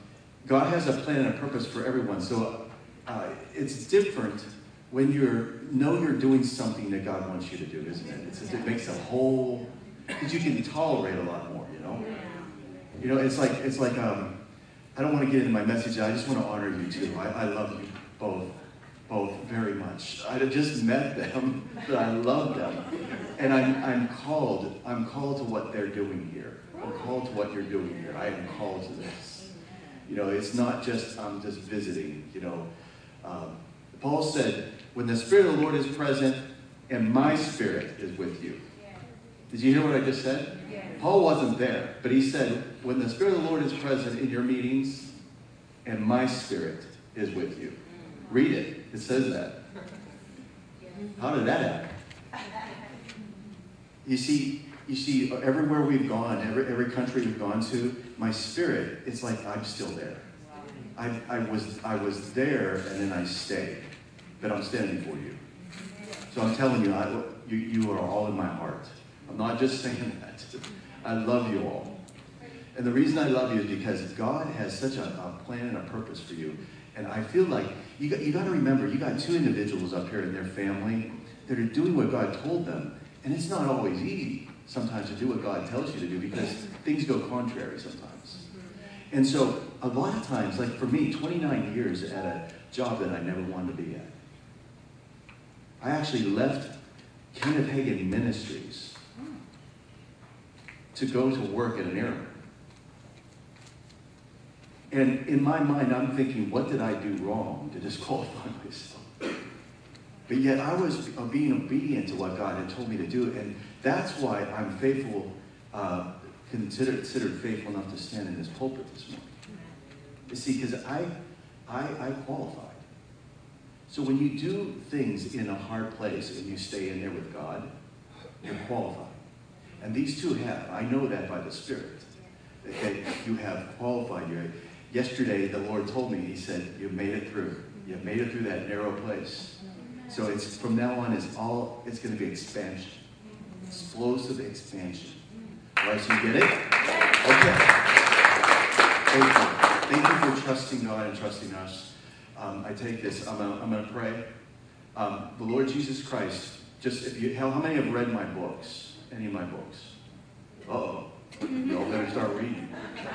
God has a plan and a purpose for everyone. So uh, it's different when you know you're doing something that God wants you to do, isn't it? It's, it makes a whole, because you can tolerate a lot more, you know? You know, it's like, it's like um, I don't want to get into my message. I just want to honor you too. I, I love you both, both very much. I just met them, but I love them. And I'm, I'm called, I'm called to what they're doing here. I'm called to what you're doing here. I am called to this. You know, it's not just, I'm just visiting, you know. Um, Paul said, when the Spirit of the Lord is present and my spirit is with you. Did you hear what I just said? Yeah. Paul wasn't there, but he said, when the Spirit of the Lord is present in your meetings and my spirit is with you. Read it. It says that. How did that happen? You see, you see, everywhere we've gone, every, every country we've gone to, my spirit, it's like I'm still there. I, I, was, I was there and then I stayed. But I'm standing for you. So I'm telling you, I, you, you are all in my heart. I'm not just saying that. I love you all. And the reason I love you is because God has such a, a plan and a purpose for you. And I feel like you got, you got to remember, you got two individuals up here in their family that are doing what God told them. And it's not always easy sometimes to do what God tells you to do because things go contrary sometimes. And so a lot of times, like for me, twenty-nine years at a job that I never wanted to be at. I actually left Kenneth Hagin Ministries to go to work at an airline. And in my mind, I'm thinking, what did I do wrong to disqualify myself? But yet I was being obedient to what God had told me to do. And that's why I'm faithful, uh, considered, considered faithful enough to stand in this pulpit this morning. You see, because I, I, I qualified. So when you do things in a hard place and you stay in there with God, you're qualified. And these two have. I know that by the Spirit. That you have qualified. You're, yesterday, the Lord told me, he said, you've made it through. You've made it through that narrow place. So it's from now on, it's all, it's going to be expansion. Explosive expansion. All right, so you get it? Okay. Thank you. Thank you for trusting God and trusting us. Um, I take this, I'm gonna, I'm gonna pray. Um, the Lord Jesus Christ, just if you, how, how many have read my books? Any of my books? Uh-oh, you all better start reading.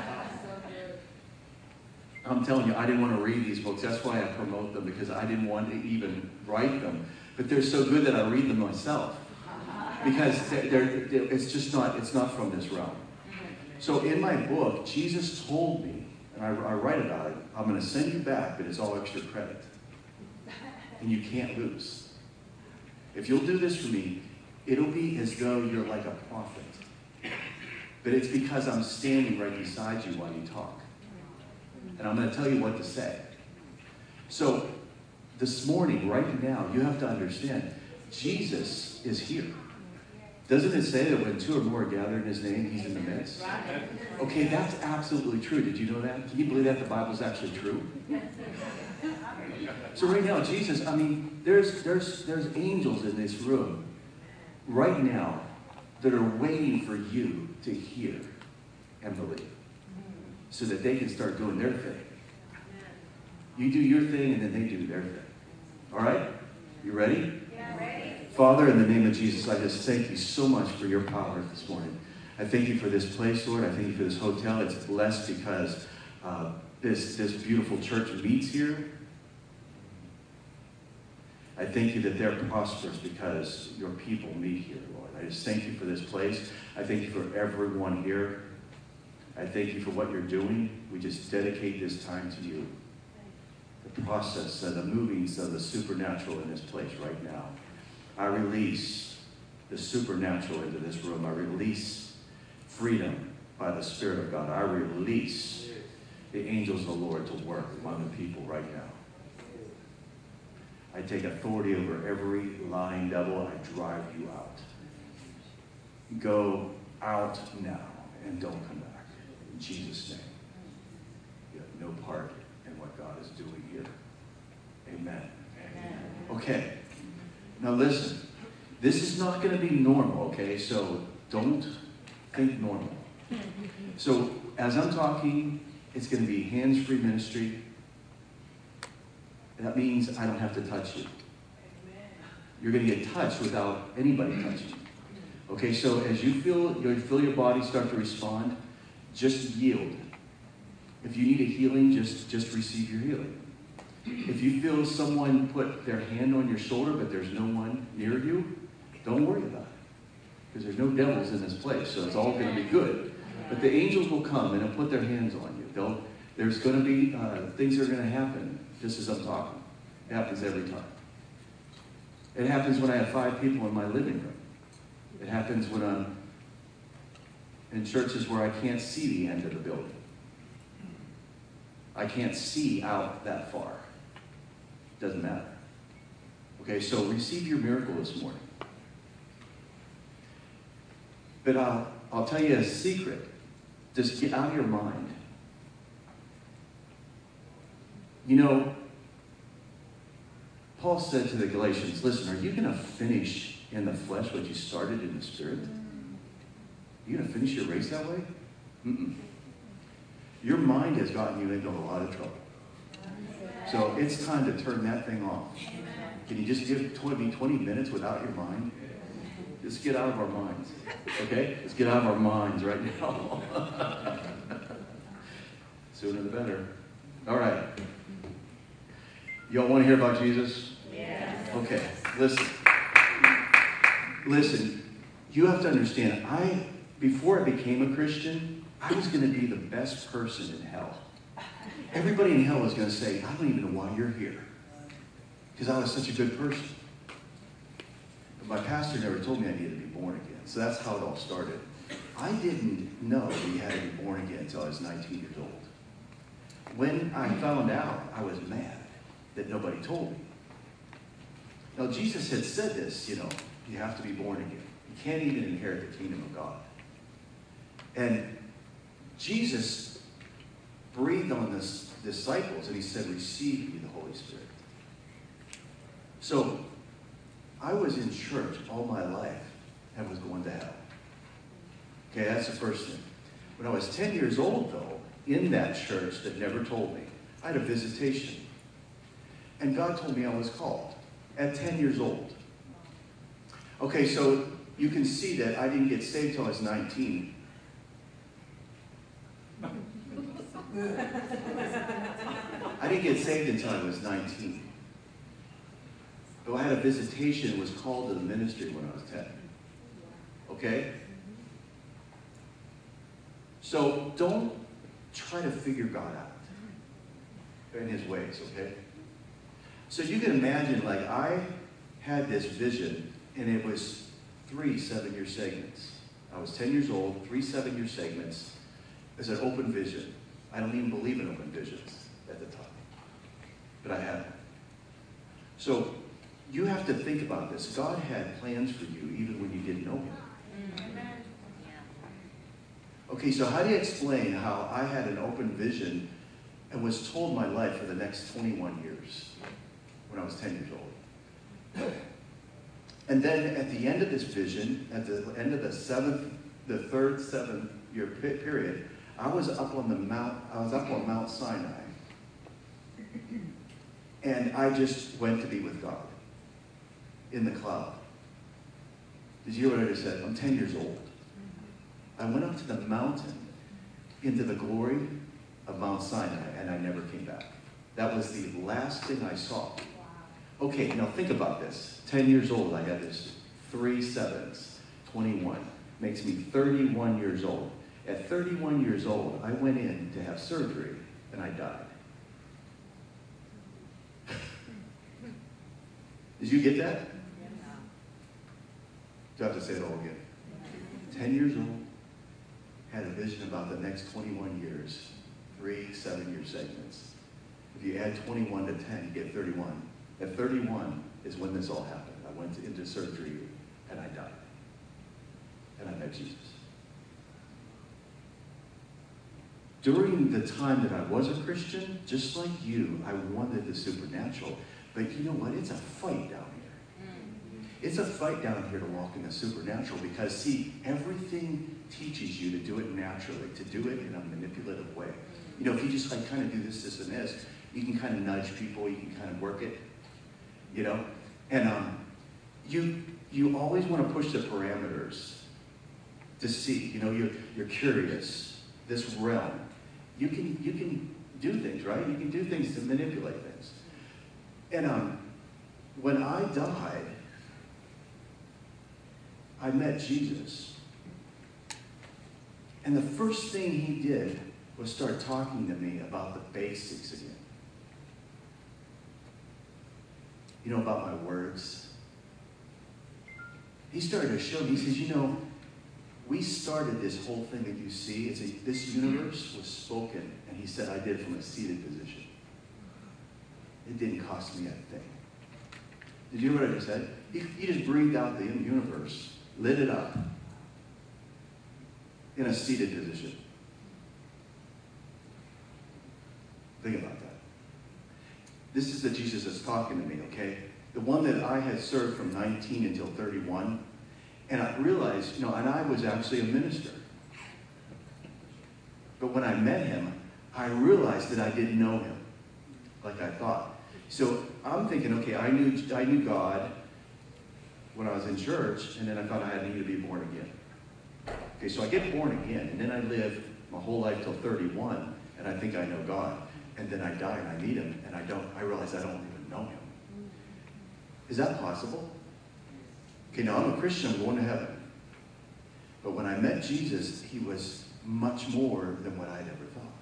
I'm telling you, I didn't want to read these books. That's why I promote them, because I didn't want to even write them. But they're so good that I read them myself. Because they're, they're, they're, it's just not, it's not from this realm. So in my book, Jesus told me, and I, I write about it, I'm going to send you back, but it's all extra credit. And you can't lose. If you'll do this for me, it'll be as though you're like a prophet. But it's because I'm standing right beside you while you talk. And I'm going to tell you what to say. So this morning, right now, you have to understand, Jesus is here. Doesn't it say that when two or more are gathered in his name, he's in the midst? Okay, that's absolutely true. Did you know that? Can you believe that the Bible's actually true? So right now, Jesus, I mean, there's, there's, there's angels in this room right now that are waiting for you to hear and believe so that they can start doing their thing. You do your thing and then they do their thing. All right? You ready? Yeah, ready. Father, in the name of Jesus, I just thank you so much for your power this morning. I thank you for this place, Lord. I thank you for this hotel. It's blessed because uh, this, this beautiful church meets here. I thank you that they're prosperous because your people meet here, Lord. I just thank you for this place. I thank you for everyone here. I thank you for what you're doing. We just dedicate this time to you. The process and the movings of the supernatural in this place right now. I release the supernatural into this room. I release freedom by the Spirit of God. I release the angels of the Lord to work among the people right now. I take authority over every lying devil. I drive you out. Go out now and don't come back. In Jesus' name. You have no part in what God is doing here. Amen. Amen. Okay. Now listen. This is not going to be normal, okay? So don't think normal. So as I'm talking, It's going to be hands-free ministry. And that means I don't have to touch you. You're going to get touched without anybody touching you. Okay, so as you feel, you feel your body start to respond, just yield. If you need a healing, just, just receive your healing. If you feel someone put their hand on your shoulder, but there's no one near you, don't worry about it. Because there's no devils in this place, so it's all going to be good. But the angels will come and they'll put their hands on you. They'll, there's going to be uh, things that are going to happen just as I'm talking. It happens every time. It happens when I have five people in my living room. It happens when I'm in churches where I can't see the end of the building. I can't see out that far. Doesn't matter. Okay, so receive your miracle this morning. But I'll, I'll tell you a secret. Just get out of your mind. You know, Paul said to the Galatians, listen, are you going to finish in the flesh what you started in the spirit? Are you going to finish your race that way? Mm-mm. Your mind has gotten you into a lot of trouble. So it's time to turn that thing off. Can you just give twenty, twenty minutes without your mind? Just get out of our minds. Okay? Let's get out of our minds right now. Sooner the better. All right. Y'all want to hear about Jesus? Yes. Okay. Listen. Listen. You have to understand, I, before I became a Christian, I was going to be the best person in hell. Everybody in hell was going to say, I don't even know why you're here. Because I was such a good person. But my pastor never told me I needed to be born again. So that's how it all started. I didn't know that you had to be born again until I was nineteen years old. When I found out, I was mad that nobody told me. Now, Jesus had said this, you know, you have to be born again. You can't even inherit the kingdom of God. And Jesus breathed on the disciples and he said, receive ye the Holy Spirit. So I was in church all my life and was going to hell. Okay, that's the first thing. When I was ten years old, though, in that church that never told me, I had a visitation. And God told me I was called at ten years old. Okay, so you can see that I didn't get saved till I was nineteen. I didn't get saved until I was nineteen. But I had a visitation and was called to the ministry when I was ten. Okay? So don't try to figure God out in his ways, okay? So you can imagine, like, I had this vision, and it was three seven-year segments. I was ten years old, three seven-year segments. It's an open vision. I don't even believe in open visions at the time. But I had them. So you have to think about this. God had plans for you even when you didn't know him. Okay, so how do you explain how I had an open vision and was told my life for the next twenty-one years when I was ten years old? And then at the end of this vision, at the end of the seventh, the third seven-year period, I was up on the mount. I was up on Mount Sinai, and I just went to be with God in the cloud. Did you hear what I just said? I'm ten years old. I went up to the mountain into the glory of Mount Sinai, and I never came back. That was the last thing I saw. Okay, now think about this. ten years old, I got this three sevens, twenty-one. Makes me thirty-one years old. At thirty-one years old, I went in to have surgery, and I died. Did you get that? Do I have to say it all again? ten years old, had a vision about the next twenty-one years, three seven-year segments. If you add twenty-one to ten, you get thirty-one. At thirty-one is when this all happened. I went into surgery, and I died. And I met Jesus. During the time that I was a Christian, just like you, I wanted the supernatural. But you know what? It's a fight down here. It's a fight down here to walk in the supernatural because, see, everything teaches you to do it naturally, to do it in a manipulative way. You know, if you just like kind of do this, this, and this, you can kind of nudge people, you can kind of work it, you know? And um, you you always want to push the parameters to see, you know, you're, you're curious, this realm. You can, you can do things, right? You can do things to manipulate things. And um, when I died, I met Jesus. And the first thing he did was start talking to me about the basics again. You know, about my words. He started to show me, he says, you know, we started this whole thing that you see. It's a, this universe was spoken, and he said, I did from a seated position. It didn't cost me a thing. Did you hear what I just said? He, he just breathed out the universe, lit it up, in a seated position. Think about that. This is the Jesus that's talking to me, okay? The one that I had served from nineteen until thirty-one. And I realized, you know, and I was actually a minister. But when I met him, I realized that I didn't know him like I thought. So I'm thinking, okay, I knew I knew God when I was in church, and then I thought I had needed to be born again. Okay, so I get born again, and then I live my whole life till thirty-one, and I think I know God. And then I die and I meet him, and I don't, I realize I don't even know him. Is that possible? Okay, now I'm a Christian, I'm going to heaven. But when I met Jesus, he was much more than what I'd ever thought.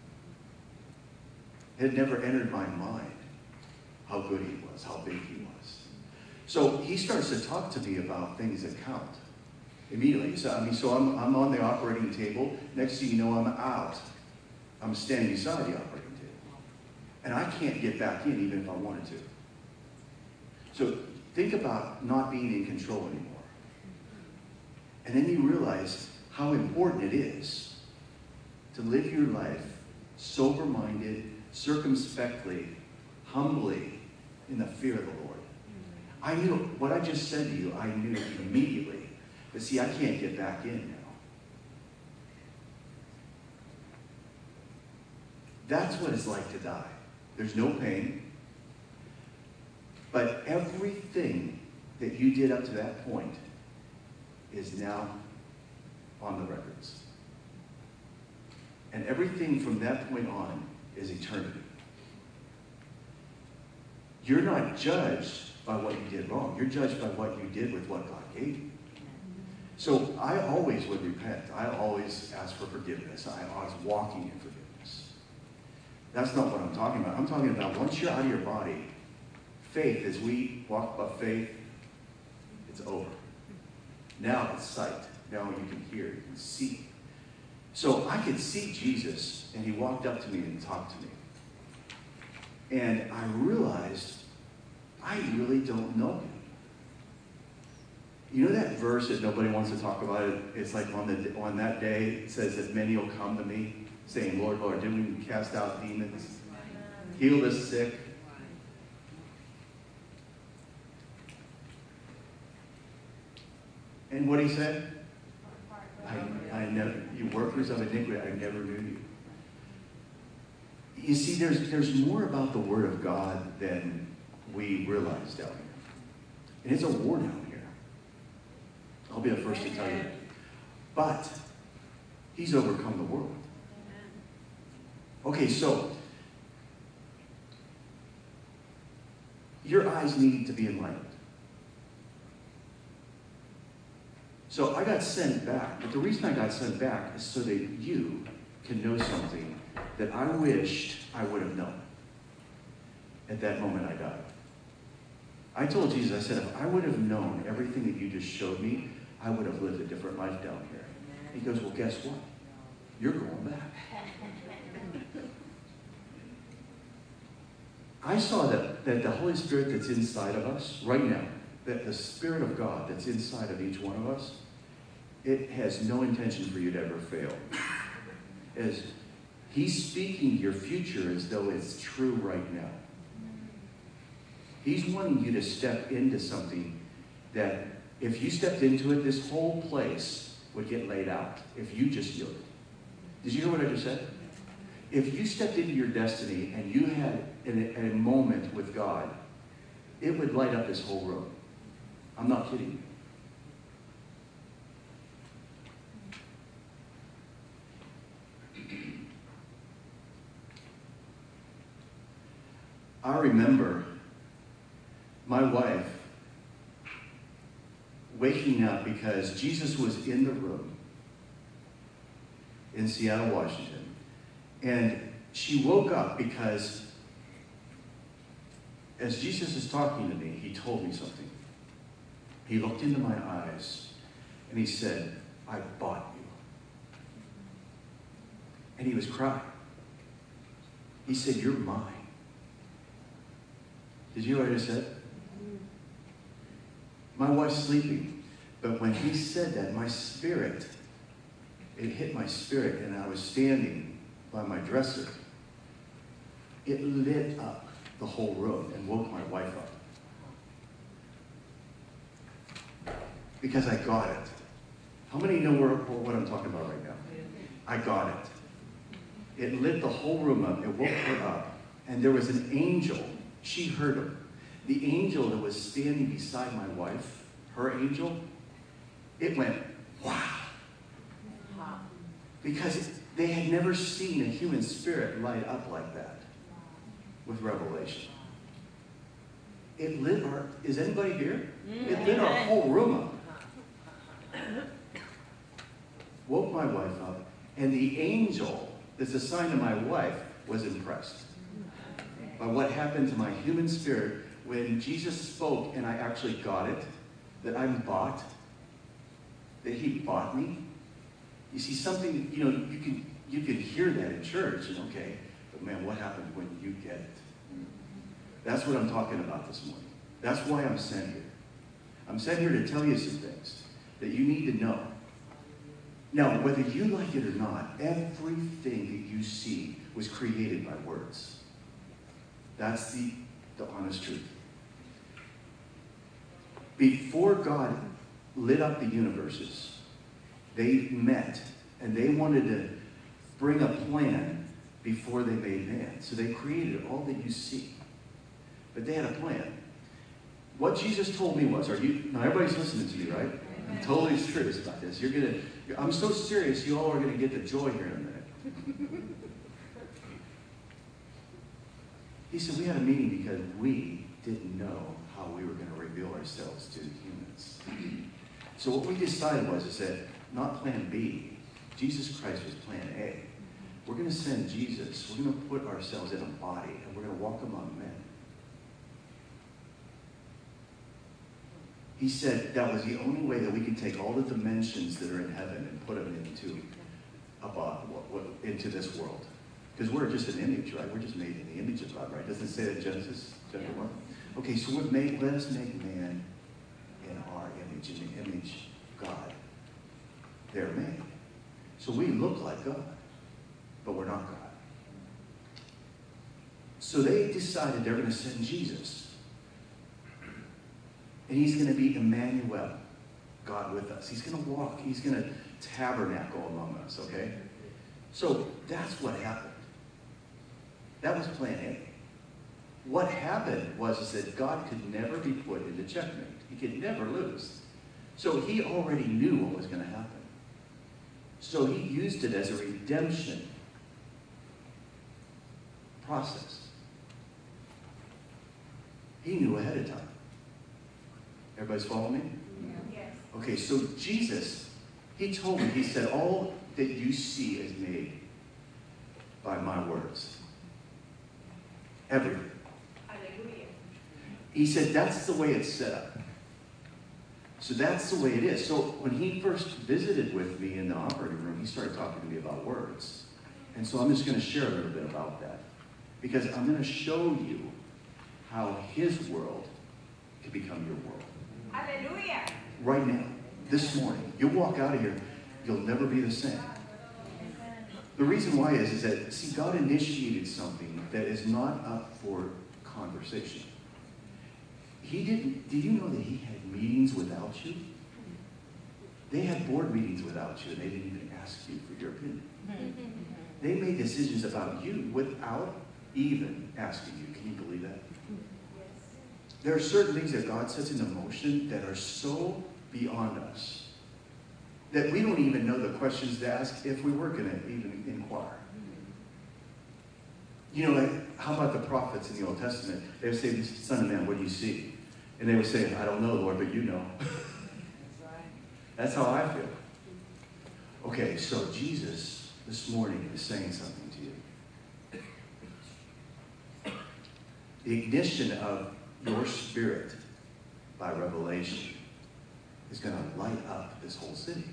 It had never entered my mind how good he was, how big he was. So he starts to talk to me about things that count. Immediately. So, I mean, so I'm, I'm on the operating table. Next thing you know, I'm out. I'm standing beside the operating table. And I can't get back in even if I wanted to. So think about not being in control anymore. And then you realize how important it is to live your life sober-minded, circumspectly, humbly, in the fear of the Lord. I knew what I just said to you, I knew immediately. But see, I can't get back in now. That's what it's like to die. There's no pain. But everything that you did up to that point is now on the records. And everything from that point on is eternity. You're not judged by what you did wrong. You're judged by what you did with what God gave you. So I always would repent. I always ask for forgiveness. I was walking in forgiveness. That's not what I'm talking about. I'm talking about once you're out of your body, faith, as we walk by faith, it's over. Now it's sight. Now you can hear, you can see. So I could see Jesus, and he walked up to me and talked to me. And I realized I really don't know him. You know that verse that nobody wants to talk about? It, it's like on, the, on that day, it says that many will come to me, saying, Lord, Lord, didn't we cast out demons? Heal the sick? And what he said? I, I never, you workers of iniquity, I never knew you. You see, there's, there's more about the Word of God than we realize down here. And it's a war down here. I'll be the first to tell you that. But he's overcome the world. Okay, so your eyes need to be enlightened. So I got sent back, but the reason I got sent back is so that you can know something that I wished I would have known at that moment I died. I told Jesus, I said, if I would have known everything that you just showed me, I would have lived a different life down here. He goes, well, guess what? You're going back. I saw that, that the Holy Spirit that's inside of us right now, that the Spirit of God that's inside of each one of us, it has no intention for you to ever fail. As he's speaking your future as though it's true right now. He's wanting you to step into something that if you stepped into it, this whole place would get laid out if you just yielded. Did you hear what I just said? If you stepped into your destiny and you had a, a moment with God, it would light up this whole room. I'm not kidding you. I remember my wife waking up because Jesus was in the room in Seattle, Washington. And she woke up because as Jesus is talking to me, he told me something. He looked into my eyes and he said, I bought you. And he was crying. He said, you're mine. Did you hear what I just said? My wife's sleeping. But when he said that, my spirit, it hit my spirit, and I was standing by my dresser. It lit up the whole room and woke my wife up. Because I got it. How many know where, what I'm talking about right now? I got it. It lit the whole room up. It woke her up. And there was an angel. She heard him. The angel that was standing beside my wife, her angel, it went, wow. Because they had never seen a human spirit light up like that with revelation. It lit our, is anybody here? It lit our whole room up. Woke my wife up, and the angel that's assigned to my wife was impressed by what happened to my human spirit when Jesus spoke and I actually got it, that I'm bought, that he bought me. You see, something, you know, you can you can hear that in church, and okay, but man, what happens when you get it? That's what I'm talking about this morning. That's why I'm sent here. I'm sent here to tell you some things that you need to know. Now, whether you like it or not, everything that you see was created by words. That's the, the honest truth. Before God lit up the universes, they met and they wanted to bring a plan before they made man. So they created all that you see. But they had a plan. What Jesus told me was, are you, now everybody's listening to me, right? I'm totally serious about this. You're gonna, I'm so serious, you all are gonna get the joy here in a minute. He said, we had a meeting because we didn't know how we were going to reveal ourselves to the humans. So what we decided was, is that not plan B, Jesus Christ was plan A. We're going to send Jesus, we're going to put ourselves in a body, and we're going to walk among men. He said that was the only way that we could take all the dimensions that are in heaven and put them into, a body, into this world. Because we're just an image, right? We're just made in the image of God, right? Doesn't it say that in Genesis chapter one? Okay, so we're made, let us make man in our image, in the image of God. They're made. So we look like God, but we're not God. So they decided they're going to send Jesus. And he's going to be Emmanuel, God with us. He's going to walk. He's going to tabernacle among us, okay? So that's what happened. That was plan A. What happened was is that God could never be put into checkmate. He could never lose. So he already knew what was going to happen. So he used it as a redemption process. He knew ahead of time. Everybody's following me? Yes. Okay, so Jesus, he told me, he said, all that you see is made by my words. Everything. Hallelujah. He said that's the way it's set up. So that's the way it is. So when he first visited with me in the operating room, he started talking to me about words. And so I'm just going to share a little bit about that. Because I'm going to show you how his world can become your world. Hallelujah. Right now, this morning, you'll walk out of here, you'll never be the same. The reason why is, is that, see, God initiated something that is not up for conversation. He didn't, did you know that he had meetings without you? They had board meetings without you, and they didn't even ask you for your opinion. They made decisions about you without even asking you. Can you believe that? There are certain things that God sets into motion that are so beyond us that we don't even know the questions to ask if we were going to even inquire. You know, like, how about the prophets in the Old Testament? They would say, Son of man, what do you see? And they would say, I don't know, Lord, but you know. That's how I feel. Okay, so Jesus this morning is saying something to you. The ignition of your spirit by revelation is going to light up this whole city.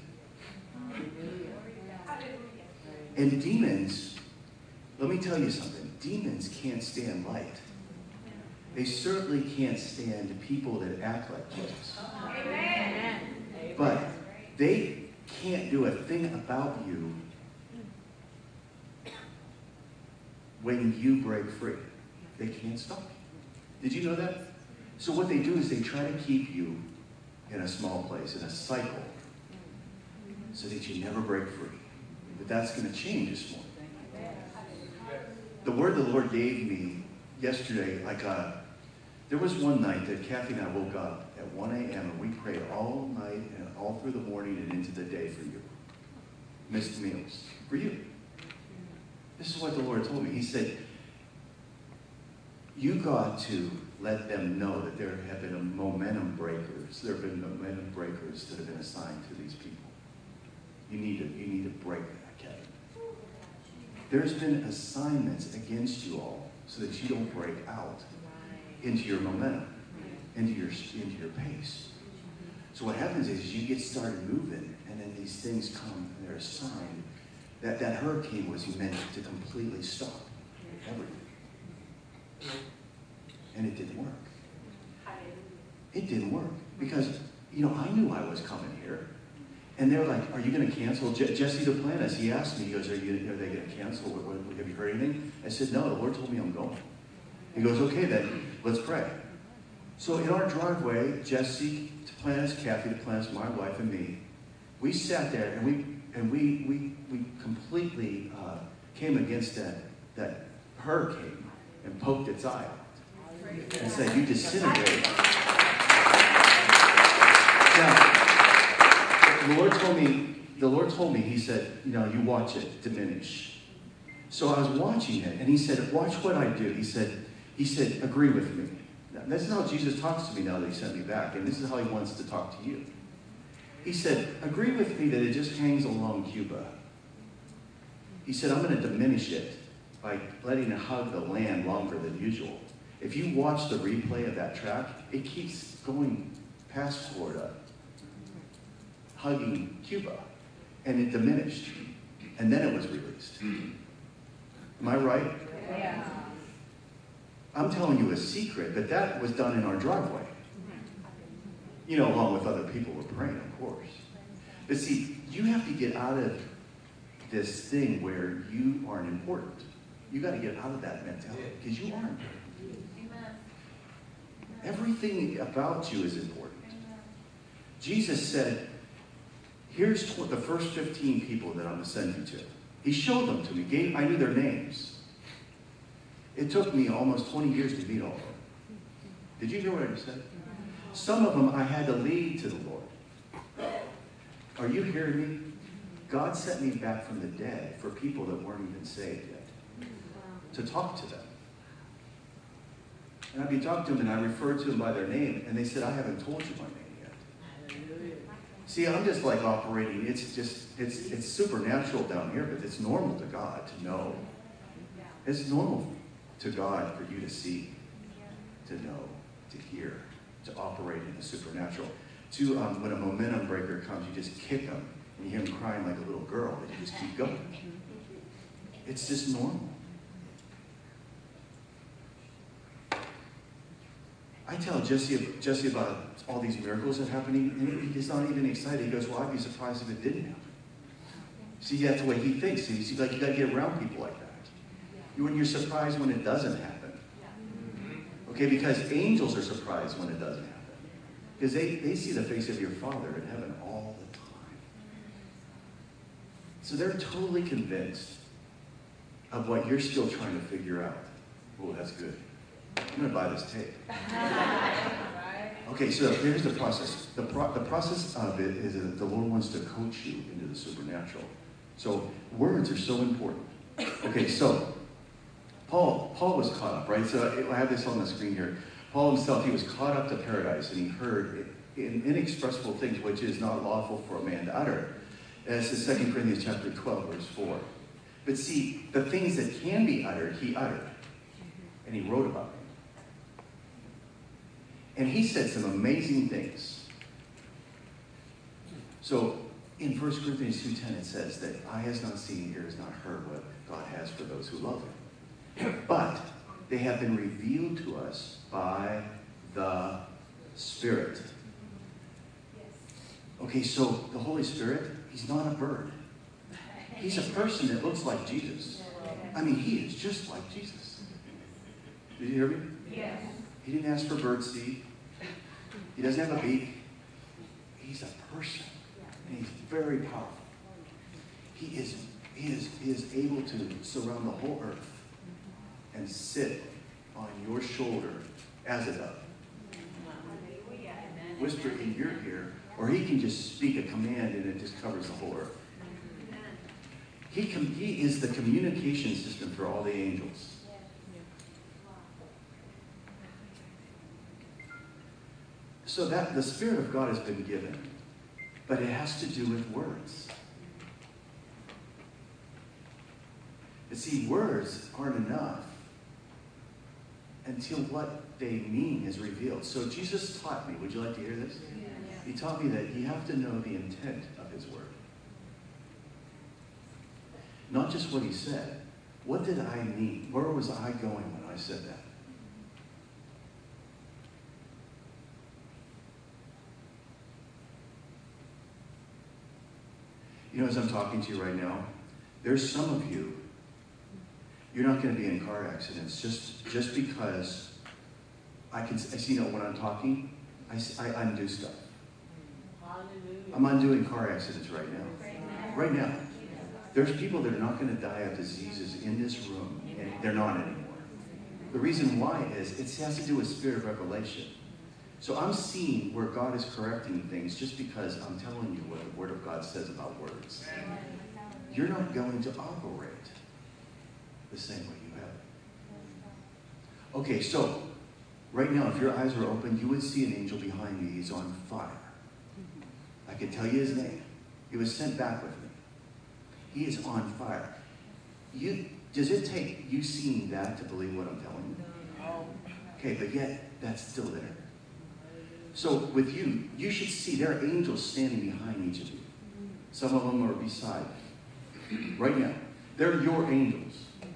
And demons, let me tell you something. Demons can't stand light. They certainly can't stand people that act like Jesus. Amen. But they can't do a thing about you when you break free. They can't stop you. Did you know that? So what they do is they try to keep you in a small place, in a cycle, so that you never break free. But that's going to change this morning. The word the Lord gave me yesterday, like uh, there was one night that Kathy and I woke up at one a.m. and we prayed all night and all through the morning and into the day for you. Missed meals for you. This is what the Lord told me. He said, you got to let them know that there have been a momentum breakers. There have been momentum breakers that have been assigned to these people. You need to, you need to break that, Kevin. There's been assignments against you all so that you don't break out into your momentum, into your, into your pace. So what happens is you get started moving, and then these things come and they're assigned. That, that hurricane was meant to completely stop everything. And it didn't work. It didn't work. Because, you know, I knew I was coming here. And they were like, are you going to cancel? Je- Jesse Duplantis, he asked me, he goes, are, you, are they going to cancel? What, what, have you heard anything? I said, no, the Lord told me I'm going. He goes, okay, then, let's pray. So in our driveway, Jesse Duplantis, Kathy Duplantis, my wife, and me, we sat there and we and we we, we completely uh, came against that, that hurricane and poked its eye out and said, you disintegrate. Now, the Lord told me, the Lord told me, he said, you know, you watch it diminish. So I was watching it, and he said, watch what I do. He said, he said, agree with me. Now, this is how Jesus talks to me now that he sent me back, and this is how he wants to talk to you. He said, agree with me that it just hangs along Cuba. He said, I'm going to diminish it by letting it hug the land longer than usual. If you watch the replay of that track, it keeps going past Florida, hugging Cuba, and it diminished, and then it was released. Am I right? Yeah. I'm telling you a secret, but that was done in our driveway. You know, along with other people were praying, of course. But see, you have to get out of this thing where you aren't important. You got to get out of that mentality, because you aren't. Everything about you is important. Jesus said, here's the first fifteen people that I'm going to send you to. He showed them to me. Gave, I knew their names. It took me almost twenty years to meet all of them. Did you hear what I just said? Some of them I had to lead to the Lord. Are you hearing me? God sent me back from the dead for people that weren't even saved yet, to talk to them. And I'd be talking to them, and I referred to them by their name, and they said, I haven't told you my name yet. See, I'm just like operating, it's just, it's it's supernatural down here, but it's normal to God to know. It's normal to God for you to see, to know, to hear, to operate in the supernatural. To um, when a momentum breaker comes, you just kick them, and you hear them crying like a little girl, and you just keep going. It's just normal. I tell Jesse, Jesse about all these miracles that are happening, and he's not even excited. He goes, well, I'd be surprised if it didn't happen. See, that's the way he thinks. See, see like you got to get around people like that. When you're surprised when it doesn't happen. Okay, because angels are surprised when it doesn't happen. Because they, they see the face of your Father in heaven all the time. So they're totally convinced of what you're still trying to figure out. Oh, that's good. I'm going to buy this tape. Okay, so here's the process. The, pro- the process of it is that the Lord wants to coach you into the supernatural. So words are so important. Okay, so Paul Paul was caught up, right? So I have this on the screen here. Paul himself, he was caught up to paradise, and he heard in inexpressible things which is not lawful for a man to utter. That's in Second Corinthians chapter twelve, verse four. But see, the things that can be uttered, he uttered. And he wrote about them. And he said some amazing things. So in First Corinthians two ten, it says that eye has not seen, ear has not heard what God has for those who love him. But they have been revealed to us by the Spirit. Okay, so the Holy Spirit, he's not a bird. He's a person that looks like Jesus. I mean, he is just like Jesus. Did you hear me? Yes. He didn't ask for birdseed. He doesn't have a beak. He's a person. And he's very powerful. He is, he is, he is able to surround the whole earth and sit on your shoulder as a dove. Whisper in your ear, or he can just speak a command and it just covers the whole earth. He, com- he is the communication system for all the angels. So that the Spirit of God has been given, but it has to do with words. But see, words aren't enough until what they mean is revealed. So Jesus taught me, would you like to hear this? He taught me that you have to know the intent of his word. Not just what he said. What did I mean? Where was I going when I said that? You know, as I'm talking to you right now, there's some of you, you're not going to be in car accidents just, just because I can, I see, you know, when I'm talking, I, I undo stuff. I'm undoing car accidents right now. Right now. There's people that are not going to die of diseases in this room, and they're not anymore. The reason why is it has to do with spirit of revelation. So I'm seeing where God is correcting things just because I'm telling you what the Word of God says about words. You're not going to operate the same way you have. Okay, so right now, if your eyes were open, you would see an angel behind me. He's on fire. I can tell you his name. He was sent back with me. He is on fire. You, does it take you seeing that to believe what I'm telling you? Okay, but yet, that's still there. So with you, you should see there are angels standing behind each of you. Some of them are beside you. Right now. They're your angels.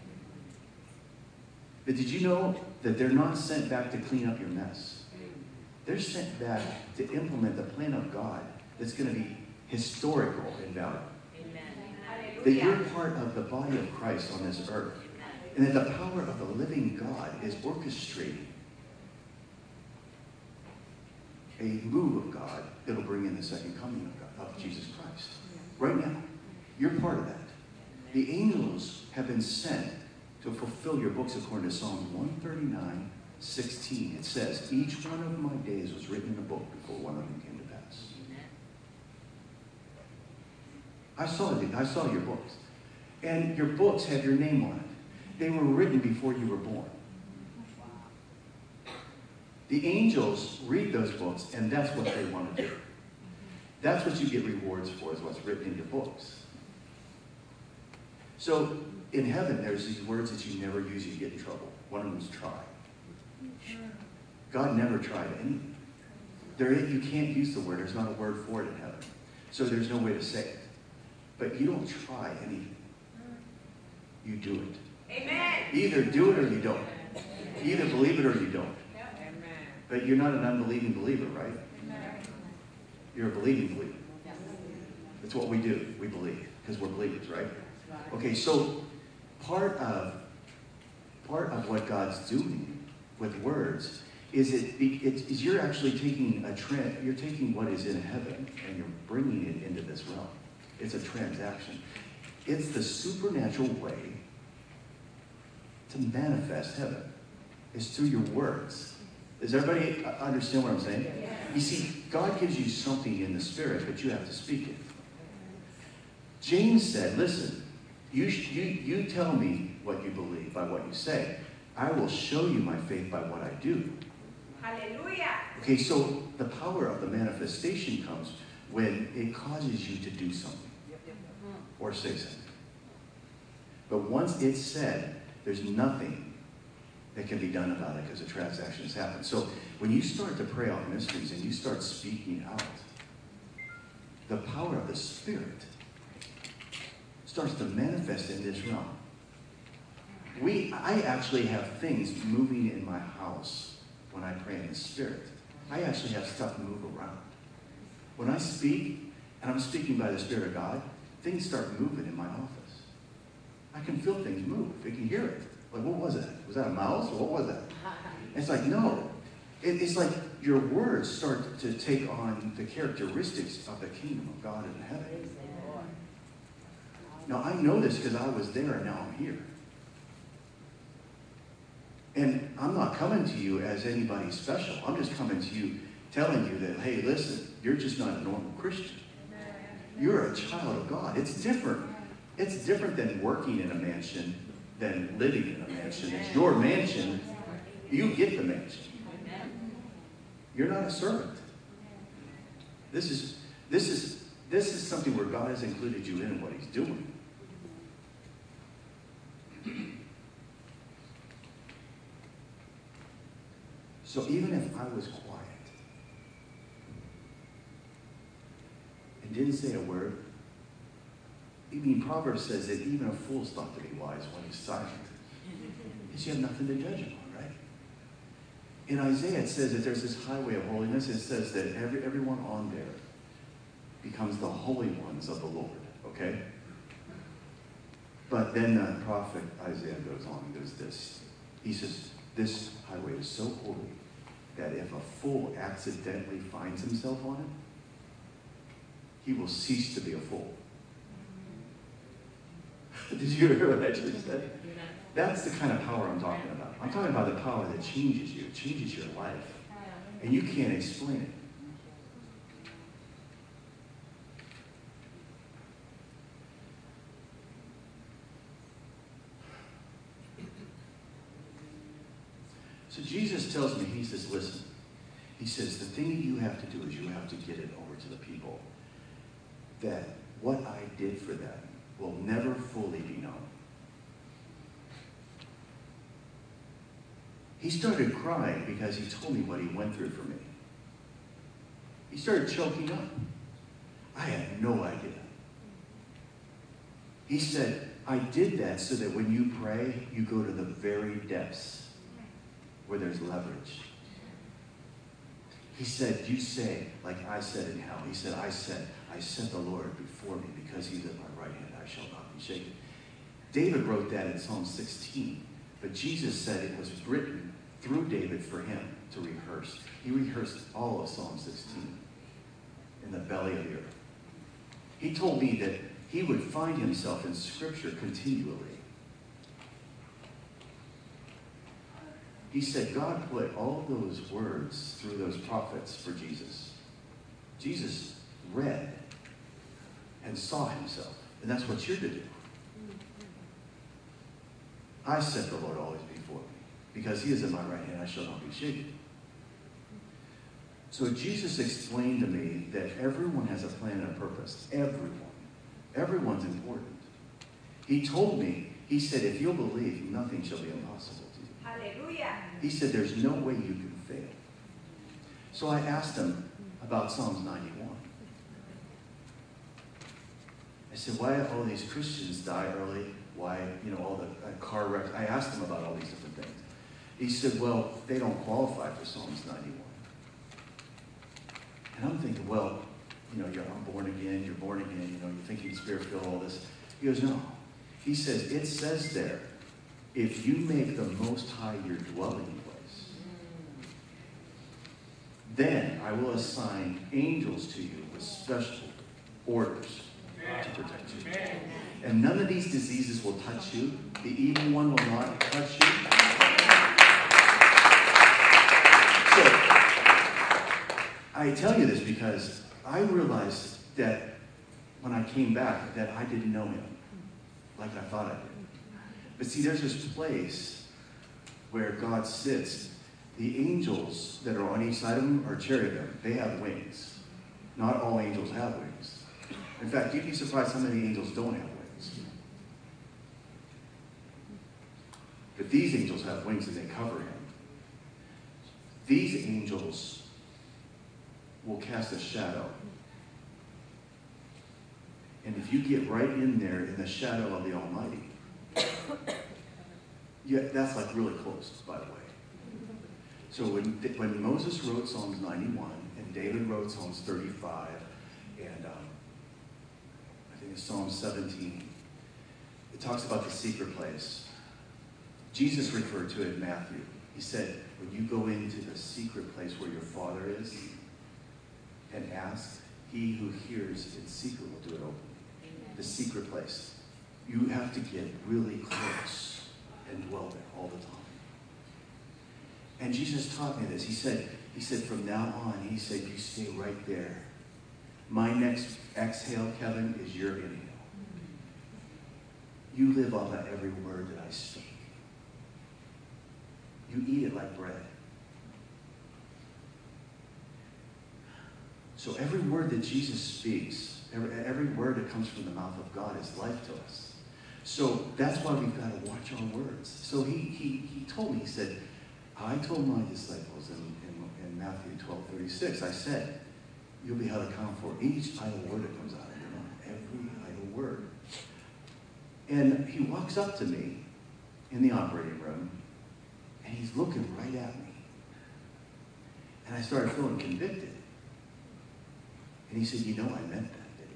But did you know that they're not sent back to clean up your mess? They're sent back to implement the plan of God that's going to be historical in value. That you're part of the body of Christ on this earth. And that the power of the living God is orchestrating a move of God that'll bring in the second coming of God, of Jesus Christ. Right now, you're part of that. The angels have been sent to fulfill your books according to Psalm one thirty-nine, sixteen. It says, each one of my days was written in a book before one of them came to pass. I saw it. I saw your books. And your books have your name on it. They were written before you were born. The angels read those books, and that's what they want to do. That's what you get rewards for, is what's written in your books. So, in heaven, there's these words that you never use, you get in trouble. One of them is try. God never tried anything. There, you can't use the word. There's not a word for it in heaven. So there's no way to say it. But you don't try anything. You do it. Amen. Either do it or you don't. You either believe it or you don't. But you're not an unbelieving believer, right? You're a believing believer. That's what we do. We believe because we're believers, right? Okay, so part of part of what God's doing with words is it, it is you're actually taking a trend. You're taking what is in heaven and you're bringing it into this realm. It's a transaction. It's the supernatural way to manifest heaven. It's through your words. Does everybody understand what I'm saying? You see, God gives you something in the Spirit, but you have to speak it. James said, listen, you, you, you tell me what you believe by what you say. I will show you my faith by what I do. Hallelujah. Okay, so the power of the manifestation comes when it causes you to do something or say something. But once it's said, there's nothing that can be done about it because the transaction has happened. So when you start to pray out mysteries and you start speaking out, the power of the Spirit starts to manifest in this realm. We, I actually have things moving in my house when I pray in the Spirit. I actually have stuff move around. When I speak, and I'm speaking by the Spirit of God, things start moving in my office. I can feel things move. I can hear it. Like, what was that? Was that a mouse? Or what was that? And it's like, no. It, it's like your words start to take on the characteristics of the kingdom of God in heaven. Now, I know this because I was there and now I'm here. And I'm not coming to you as anybody special. I'm just coming to you telling you that, hey, listen, you're just not a normal Christian. You're a child of God. It's different. It's different than working in a mansion than living in a mansion. It's your mansion. You get the mansion. You're not a servant. This is this is this is something where God has included you in what He's doing. So even if I was quiet and didn't say a word, I mean, Proverbs says that even a fool's thought to be wise when he's silent. Because you have nothing to judge him on, right? In Isaiah, it says that there's this highway of holiness. It says that every everyone on there becomes the holy ones of the Lord, okay? But then the prophet Isaiah goes on and does this. He says, this highway is so holy that if a fool accidentally finds himself on it, he will cease to be a fool. Did you hear what I just said? That's the kind of power I'm talking about. I'm talking about the power that changes you, changes your life. And you can't explain it. So Jesus tells me, he says, listen, he says, the thing you have to do is you have to get it over to the people that what I did for them will never fully be known. He started crying because he told me what he went through for me. He started choking up. I had no idea. He said, I did that so that when you pray, you go to the very depths where there's leverage. He said, you say, like I said in hell. He said, I said, I set the Lord before me because he's at my right hand. I shall not be shaken. David wrote that in Psalm sixteen. But Jesus said it was written through David for him to rehearse. He rehearsed all of Psalm sixteen in the belly of the earth. He told me that he would find himself in Scripture continually. He said God put all those words through those prophets for Jesus. Jesus read and saw himself. And that's what you're to do. I set the Lord always before me. Because he is at my right hand, I shall not be shaken. So Jesus explained to me that everyone has a plan and a purpose. Everyone. Everyone's important. He told me, he said, if you'll believe, nothing shall be impossible to you. Hallelujah. He said, there's no way you can fail. So I asked him about Psalms ninety-one. I said, why all these Christians die early? Why, you know, all the uh, car wrecks? I asked him about all these different things. He said, well, they don't qualify for Psalms ninety-one. And I'm thinking, well, you know, you're, I'm born again, you're born again, you know, you're thinking Spirit-filled, all this. He goes, no. He says, it says there, if you make the Most High your dwelling place, then I will assign angels to you with special orders. to protect you. And none of these diseases will touch you. The evil one will not touch you. So, I tell you this because I realized that when I came back that I didn't know him like I thought I did. But see, there's this place where God sits. The angels that are on each side of him are cherubim. They have wings. Not all angels have wings. In fact, you'd be surprised how many angels don't have wings. But these angels have wings and they cover him. These angels will cast a shadow. And if you get right in there in the shadow of the Almighty, yeah, that's like really close, by the way. So when, when Moses wrote Psalms ninety-one, and David wrote Psalms thirty-five, and um, I think it's Psalm seventeen, it talks about the secret place. Jesus referred to it in Matthew. He said, when you go into the secret place where your Father is and ask, he who hears in secret will do it openly. The secret place. You have to get really close and dwell there all the time. And Jesus taught me this. He said, he said, from now on, he said, you stay right there. My next exhale, Kevin, is your inhale. You live off of every word that I speak. You eat it like bread. So every word that Jesus speaks, every, every word that comes from the mouth of God is life to us. So that's why we've got to watch our words. So he, he, he told me, he said, I told my disciples in, in, in Matthew twelve thirty-six, I said, you'll be held accountable for each idle word that comes out of your mouth, every idle word. And he walks up to me in the operating room, and he's looking right at me. And I started feeling convicted. And he said, you know I meant that, didn't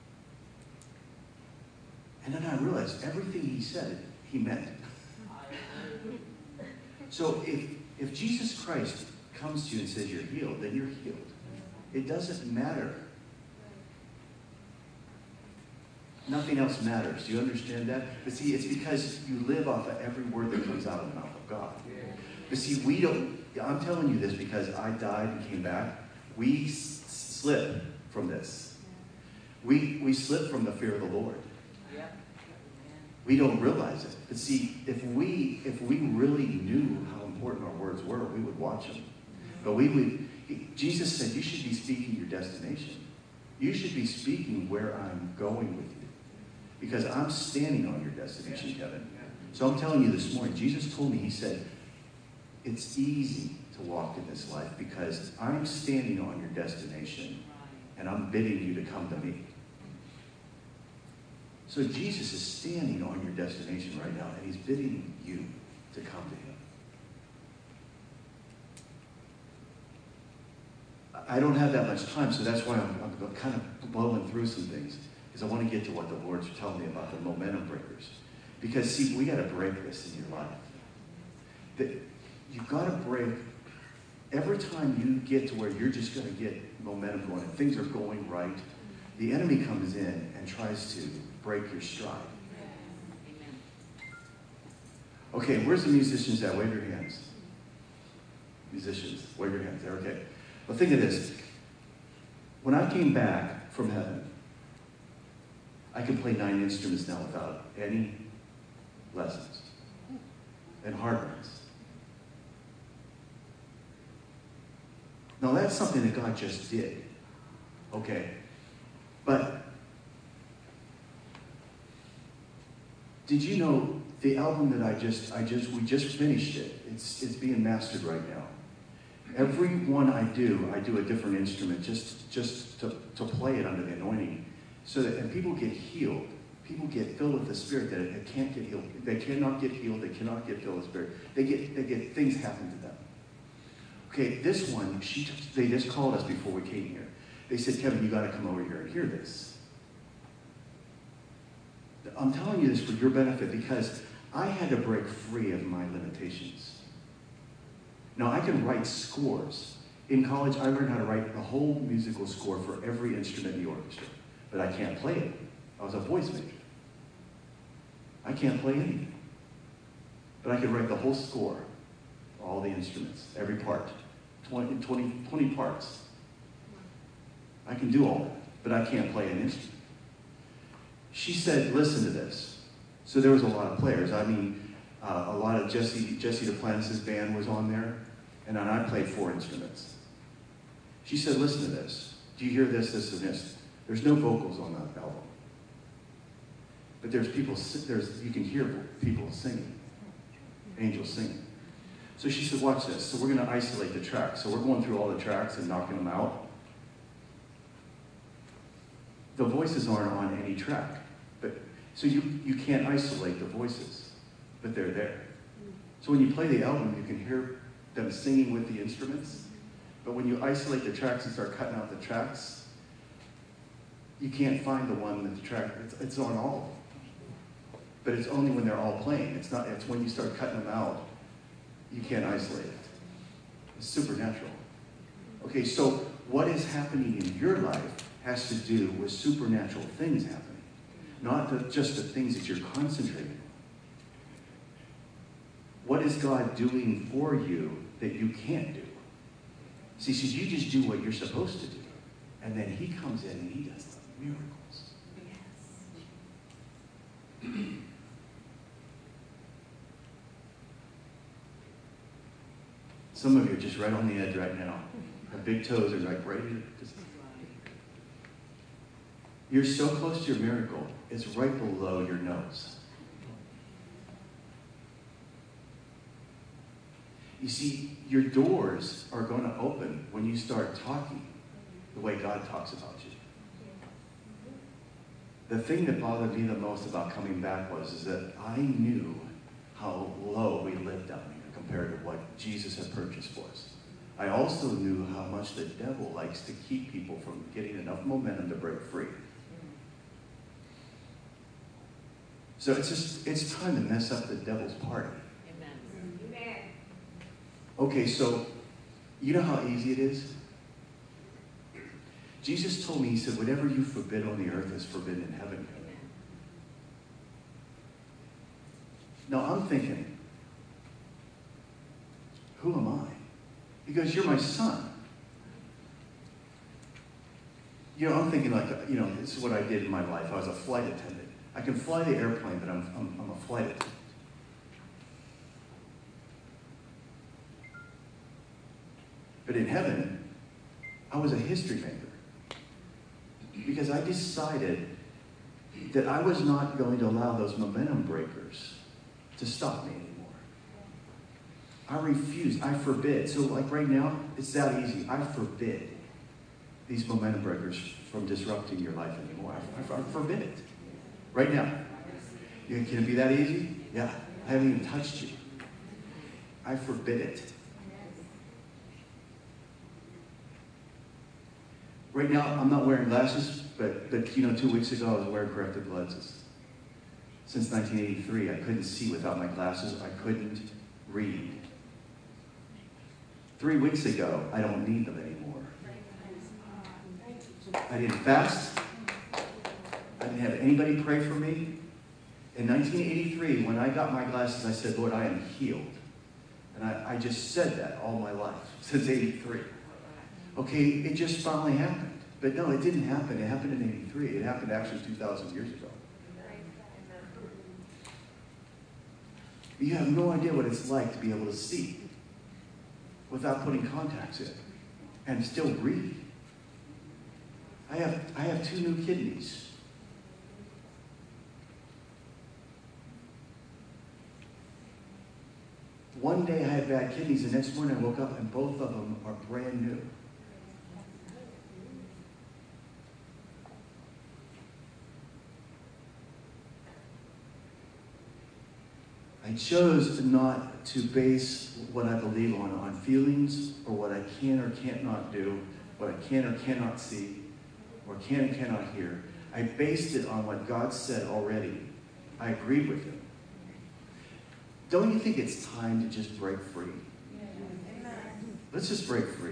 he? And then I realized everything he said, he meant. So if, if Jesus Christ comes to you and says you're healed, then you're healed. It doesn't matter. Nothing else matters. Do you understand that? But see, it's because you live off of every word that comes out of the mouth of God. But see, we don't, I'm telling you this because I died and came back. We s- slip from this. We, we slip from the fear of the Lord. We don't realize it. But see, if we if we really knew how important our words were, we would watch them. But we would, he, Jesus said, you should be speaking your destination. You should be speaking where I'm going with you. Because I'm standing on your destination, Kevin. So I'm telling you this morning, Jesus told me, he said, it's easy to walk in this life because I'm standing on your destination and I'm bidding you to come to me. So Jesus is standing on your destination right now, and he's bidding you to come to him. I don't have that much time, so that's why I'm, I'm kind of blowing through some things, because I want to get to what the Lord's telling me about the momentum breakers. Because, see, we got to break this in your life. That you've got to break every time you get to where you're just going to get momentum going and things are going right. The enemy comes in and tries to break your stride. Okay, where's the musicians at? Wave your hands. Musicians, wave your hands. There, okay. Well, think of this. When I came back from heaven, I can play nine instruments now without any lessons. And hard ones. Now, that's something that God just did. Okay. But did you know the album that I just, I just, we just finished it. It's, it's being mastered right now. Every one I do, I do a different instrument just, just to, to play it under the anointing. So that, and people get healed. People get filled with the Spirit that it can't get healed. They cannot get healed. They cannot get filled with the Spirit. They get, they get, things happen to them. Okay, this one, she, they just called us before we came here. They said, Kevin, you got to come over here and hear this. I'm telling you this for your benefit because I had to break free of my limitations. Now, I can write scores. In college, I learned how to write the whole musical score for every instrument in the orchestra, but I can't play it. I was a voice major. I can't play anything. But I could write the whole score, all the instruments, every part, twenty, twenty, twenty parts. I can do all that, but I can't play an instrument. She said, listen to this. So there was a lot of players. I mean, uh, a lot of Jesse, Jesse Duplantis' band was on there, and I played four instruments. She said, listen to this. Do you hear this, this, and this? There's no vocals on that album. But there's people, there's, you can hear people singing, angels singing. So she said, watch this. So we're going to isolate the tracks. So we're going through all the tracks and knocking them out. The voices aren't on any track. But so you, you can't isolate the voices, but they're there. So when you play the album, you can hear them singing with the instruments. But when you isolate the tracks and start cutting out the tracks, you can't find the one that the track, it's, it's on all of them. But it's only when they're all playing. It's not, it's when you start cutting them out, you can't isolate it. It's supernatural. Okay, so what is happening in your life has to do with supernatural things happening. Not the, just the things that you're concentrating on. What is God doing for you that you can't do? See, so you just do what you're supposed to do. And then he comes in and he does the miracles. Yes. Some of you are just right on the edge right now. Your big toes are like ready to just... You're so close to your miracle, it's right below your nose. You see, your doors are going to open when you start talking the way God talks about you. The thing that bothered me the most about coming back was is that I knew how low we lived down here compared to what Jesus had purchased for us. I also knew how much the devil likes to keep people from getting enough momentum to break free. So it's just, it's time to mess up the devil's party. Amen. Amen. Okay, so you know how easy it is? Jesus told me, he said, whatever you forbid on the earth is forbidden in heaven. Amen. Now I'm thinking, who am I? He goes, you're my son. You know, I'm thinking like, you know, this is what I did in my life. I was a flight attendant. I can fly the airplane, but I'm, I'm, I'm a flight attendant. But in heaven, I was a history maker. Because I decided that I was not going to allow those momentum breakers to stop me anymore. I refuse. I forbid. So like right now, it's that easy. I forbid these momentum breakers from disrupting your life anymore. I, I, I forbid it. Right now. You, can it be that easy? Yeah. I haven't even touched you. I forbid it. Right now, I'm not wearing glasses, but, but you know, two weeks ago, I was wearing corrective lenses. Since nineteen eighty-three, I couldn't see without my glasses. I couldn't read. Three weeks ago, I don't need them anymore. I didn't fast. I didn't have anybody pray for me. In nineteen eighty-three, when I got my glasses, I said, Lord, I am healed. And I, I just said that all my life, since eighty-three. Okay, it just finally happened. But no, it didn't happen. It happened in eighty-three. It happened actually two thousand years ago. You have no idea what it's like to be able to see without putting contacts in and still breathe. I have, I have two new kidneys. One day I had bad kidneys. The next morning I woke up and both of them are brand new. I chose not to base what I believe on on feelings or what I can or can't not do, what I can or cannot see, or can and cannot hear. I based it on what God said already. I agreed with him. Don't you think it's time to just break free? Let's just break free.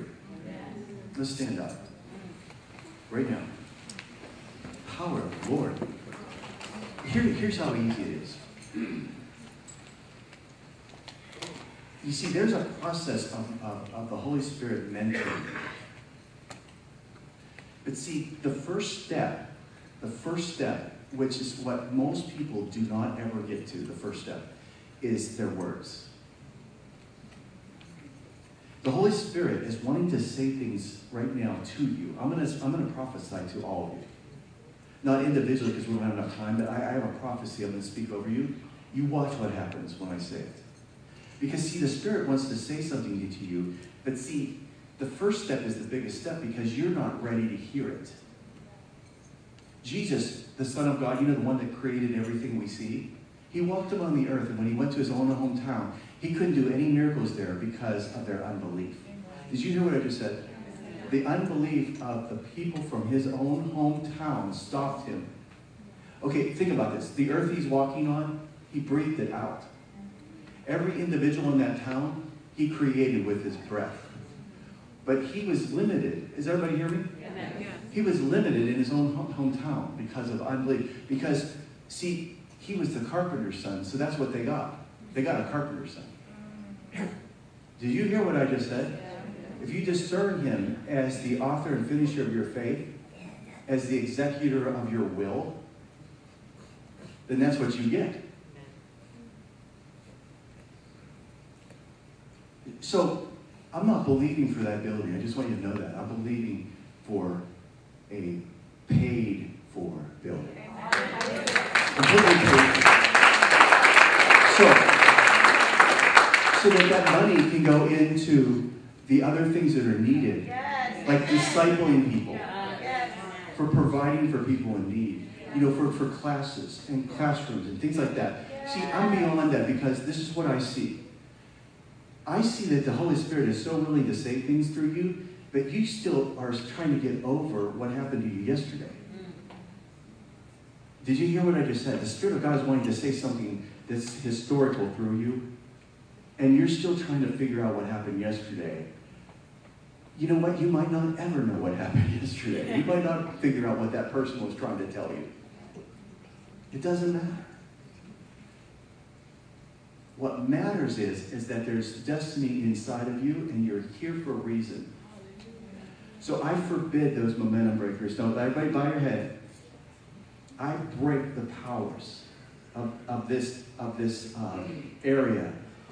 Let's stand up. Right now. Power of the Lord. here, here's how easy it is. You see, there's a process of, of, of the Holy Spirit mentoring. But see, the first step, the first step, which is what most people do not ever get to, the first step, is their words. The Holy Spirit is wanting to say things right now to you. I'm going to, I'm going to prophesy to all of you. Not individually because we don't have enough time, but I, I have a prophecy I'm going to speak over you. You watch what happens when I say it. Because see, the Spirit wants to say something to you, but see, the first step is the biggest step because you're not ready to hear it. Jesus, the Son of God, you know, the one that created everything we see, he walked among the earth, and when he went to his own hometown, he couldn't do any miracles there because of their unbelief. Did you hear what I just said? The unbelief of the people from his own hometown stopped him. Okay, think about this. The earth he's walking on, he breathed it out. Every individual in that town, he created with his breath. But he was limited. Is everybody hear me? Yeah. He was limited in his own hometown because of unbelief. Because, see, he was the carpenter's son, so that's what they got. They got a carpenter's son. Did you hear what I just said? If you discern him as the author and finisher of your faith, as the executor of your will, then that's what you get. So, I'm not believing for that building. I just want you to know that. I'm believing for a paid-for building. Completely paid for. So, so that that money can go into the other things that are needed, yes. Like discipling people, yes. For providing for people in need, you know, for, for classes and classrooms and things like that. Yes. See, I'm beyond that because this is what I see. I see that the Holy Spirit is so willing to say things through you, but you still are trying to get over what happened to you yesterday. Did you hear what I just said? The Spirit of God is wanting to say something that's historical through you, and you're still trying to figure out what happened yesterday. You know what? You might not ever know what happened yesterday. You might not figure out what that person was trying to tell you. It doesn't matter. What matters is, is that there's destiny inside of you, and you're here for a reason. So I forbid those momentum breakers. Don't everybody bow your head. I break the powers of, of this, of this um, area.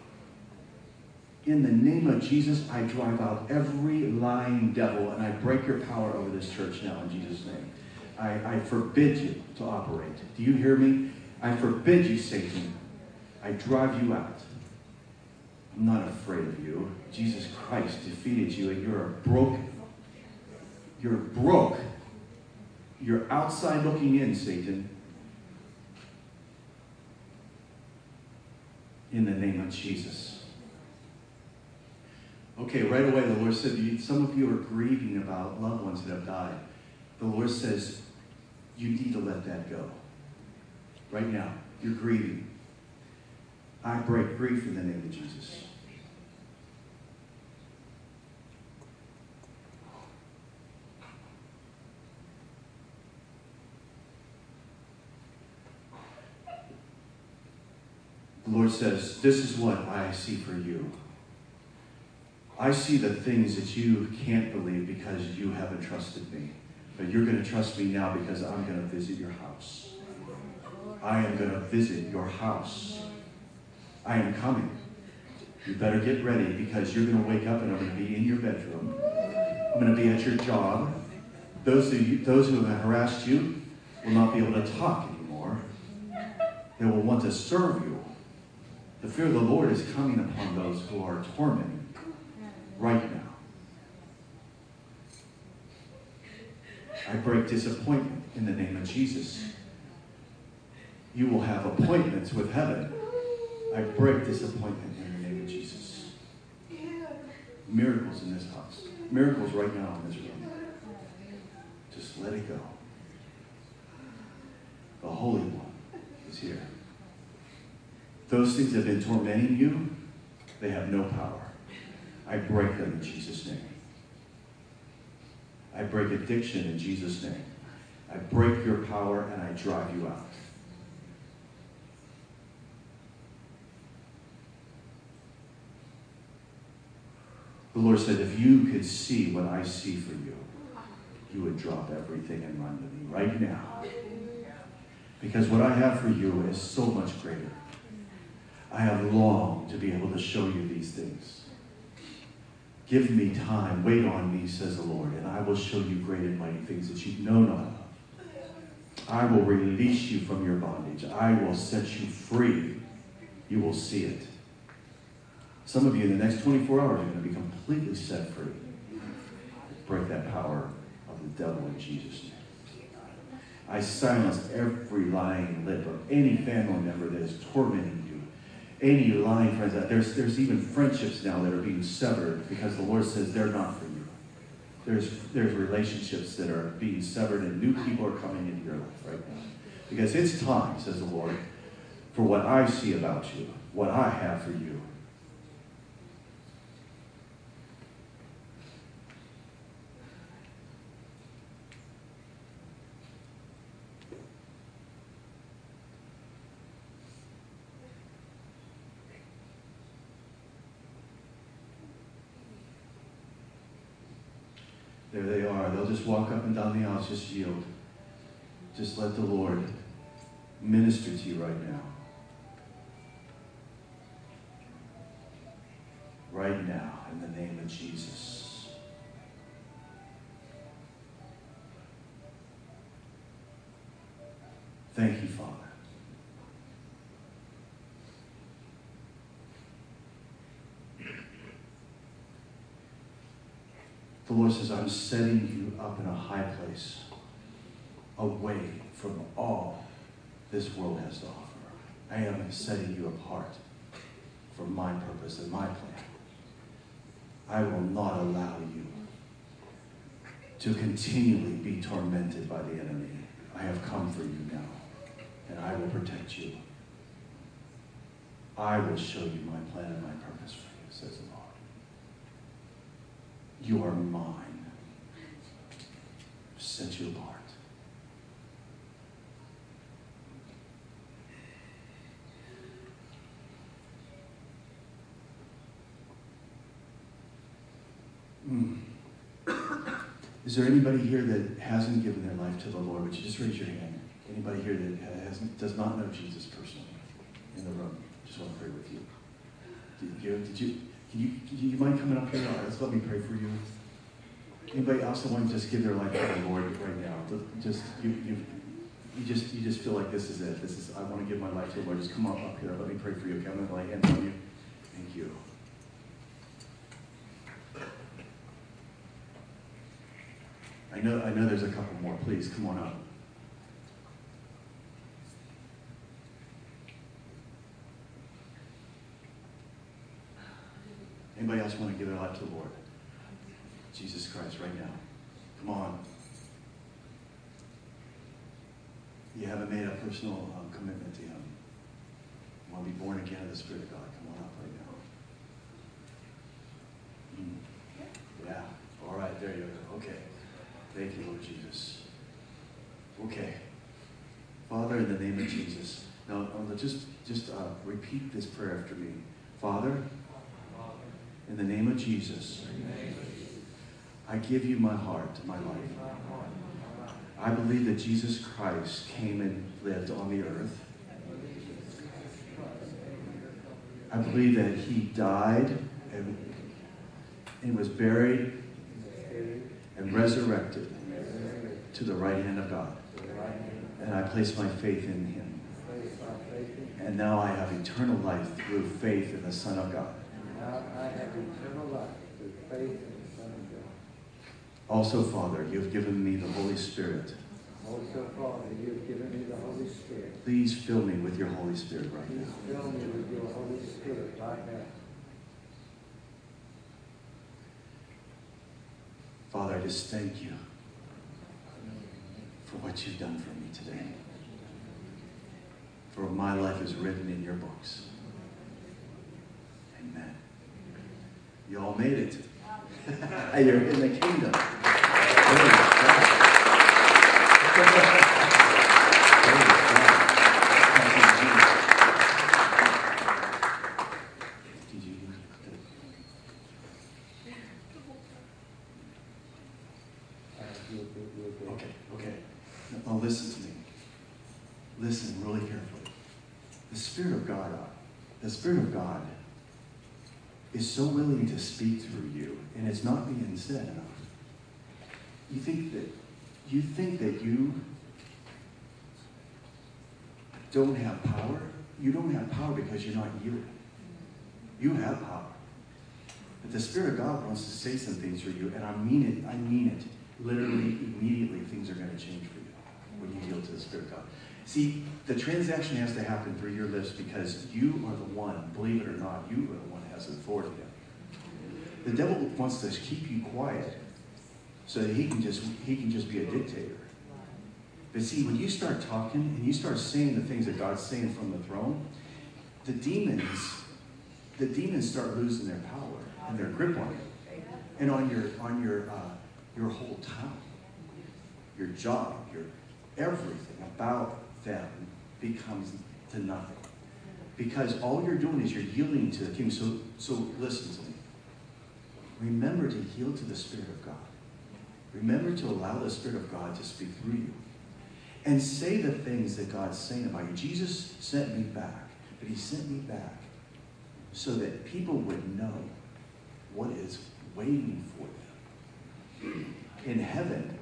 In the name of Jesus, I drive out every lying devil, and I break your power over this church now in Jesus' name. I, I forbid you to operate. Do you hear me? I forbid you, Satan. I drive you out. I'm not afraid of you. Jesus Christ defeated you, and you're broken. You're broke. You're outside looking in, Satan. In the name of Jesus. Okay, right away the Lord said, some of you are grieving about loved ones that have died. The Lord says, you need to let that go. Right now, you're grieving. I break grief in the name of Jesus. The Lord says, this is what I see for you. I see the things that you can't believe because you haven't trusted me. But you're going to trust me now because I'm going to visit your house. I am going to visit your house. I am coming. You better get ready because you're going to wake up and I'm going to be in your bedroom. I'm going to be at your job. Those of you, those who have harassed you will not be able to talk anymore. They will want to serve you. The fear of the Lord is coming upon those who are tormented right now. I break disappointment in the name of Jesus. You will have appointments with heaven. I break disappointment in the name of Jesus. Miracles in this house. Miracles right now in this room. Just let it go. The Holy One is here. Those things that have been tormenting you, they have no power. I break them in Jesus' name. I break addiction in Jesus' name. I break your power and I drive you out. The Lord said, if you could see what I see for you, you would drop everything and run to me right now. Because what I have for you is so much greater. I have longed to be able to show you these things. Give me time, wait on me, says the Lord, and I will show you great and mighty things that you know not of. I will release you from your bondage. I will set you free. You will see it. Some of you in the next twenty-four hours are going to be completely set free. Break that power of the devil in Jesus' name. I silence every lying lip of any family member that is tormenting you. Any lying friends. There's, there's even friendships now that are being severed because the Lord says they're not for you. There's, there's relationships that are being severed and new people are coming into your life right now. Because it's time, says the Lord, for what I see about you, what I have for you. There they are. They'll just walk up and down the aisles. Just yield. Just let the Lord minister to you right now. Right now, in the name of Jesus. Thank you, Father. The Lord says, I'm setting you up in a high place, away from all this world has to offer. I am setting you apart for my purpose and my plan. I will not allow you to continually be tormented by the enemy. I have come for you now, and I will protect you. I will show you my plan and my purpose for you, says the Lord. You are mine. Set you apart. Mm. Is there anybody here that hasn't given their life to the Lord? Would you just raise your hand? Anybody here that hasn't, does not know Jesus personally in the room? Just want to pray with you. Did you? Did you Can you, can you, you mind coming up here? Let's let me pray for you. Anybody else that want to just give their life to the Lord right now? Just you, you, you just you just feel like this is it. This is I want to give my life to the Lord. Just come up up here. Let me pray for you. Okay, I'm going to lay hands on you. Thank you. I know I know there's a couple more. Please come on up. Anybody else want to give their life to the Lord? Jesus Christ, right now. Come on. You haven't made a personal um, commitment to Him. You want to be born again of the Spirit of God. Come on up right now. Mm. Yeah. All right, there you go. Okay. Thank you, Lord Jesus. Okay. Father, in the name of Jesus. Now, just, just uh, repeat this prayer after me. Father, in the name of Jesus, I give you my heart, my life. I believe that Jesus Christ came and lived on the earth. I believe that He died and, and was buried and resurrected to the right hand of God. And I place my faith in Him. And now I have eternal life through faith in the Son of God. Now I have eternal life through faith in the Son of God. Also, Father, you have given me the Holy Spirit. Also, Father, you have given me the Holy Spirit. Please fill me with your Holy Spirit right Please now. fill me with your Holy Spirit right now. Father, I just thank you for what you've done for me today. For my life is written in your books. Amen. You all made it. You're in the kingdom. Praise God. Praise God. Did you? Okay, okay. Now listen to me. Listen really carefully. The Spirit of God, the Spirit of God is so willing to speak through you, and it's not being said enough. You think that you think that you don't have power? You don't have power because you're not yielding. You have power. But the Spirit of God wants to say some things for you, and I mean it, I mean it. Literally, immediately, things are going to change for you when you yield to the Spirit of God. See, the transaction has to happen through your lips because you are the one, believe it or not, you are the one that has authority. The devil wants to keep you quiet so that he can just he can just be a dictator. But see, when you start talking and you start saying the things that God's saying from the throne, the demons, the demons start losing their power and their grip on you, and on your on your uh, your whole town, your job, your everything about them becomes to nothing, because all you're doing is you're yielding to the king. So so listen to me. Remember to yield to the Spirit of God. Remember to allow the Spirit of God to speak through you. And say the things that God's saying about you. Jesus sent me back, but he sent me back so that people would know what is waiting for them in heaven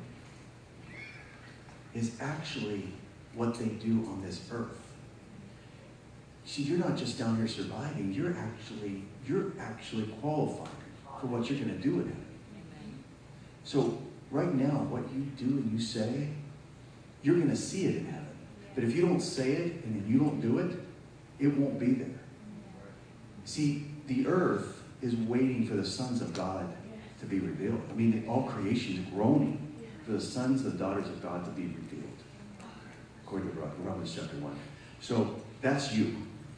is actually what they do on this earth. See, you're not just down here surviving, you're actually, you're actually qualified for what you're going to do in heaven. So right now, what you do and you say, you're going to see it in heaven. But if you don't say it and then you don't do it, it won't be there. See, the earth is waiting for the sons of God to be revealed. I mean, all creation is groaning for the sons and the daughters of God to be revealed, according to Romans chapter one. So that's you.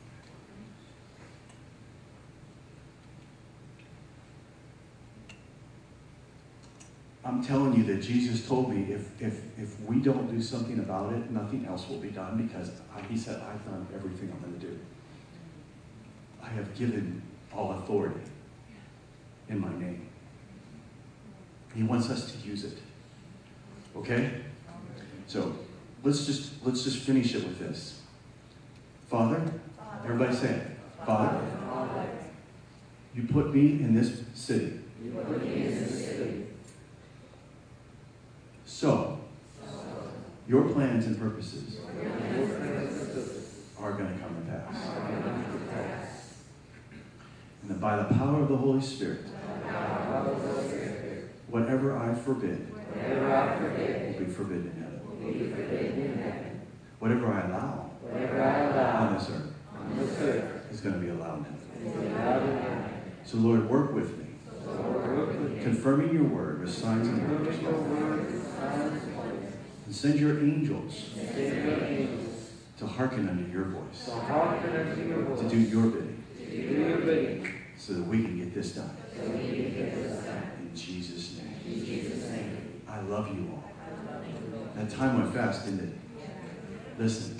I'm telling you that Jesus told me if, if, if we don't do something about it, nothing else will be done, because I, he said, I've done everything I'm going to do. I have given all authority in my name. He wants us to use it. Okay? So let's just let's just finish it with this. Father, everybody say it. Father, you put me in this city. So, your plans and purposes are going to come to pass. And that by the power of the Holy Spirit, whatever I forbid will be forbidden in heaven. Whatever I allow on this earth is going to be allowed in heaven. So, Lord, work with me, confirming your word with signs and wonders. And send your angels to hearken unto your voice, to do your bidding, so that we can get this done. In Jesus' name. I love you all. That time went fast, didn't it? Listen,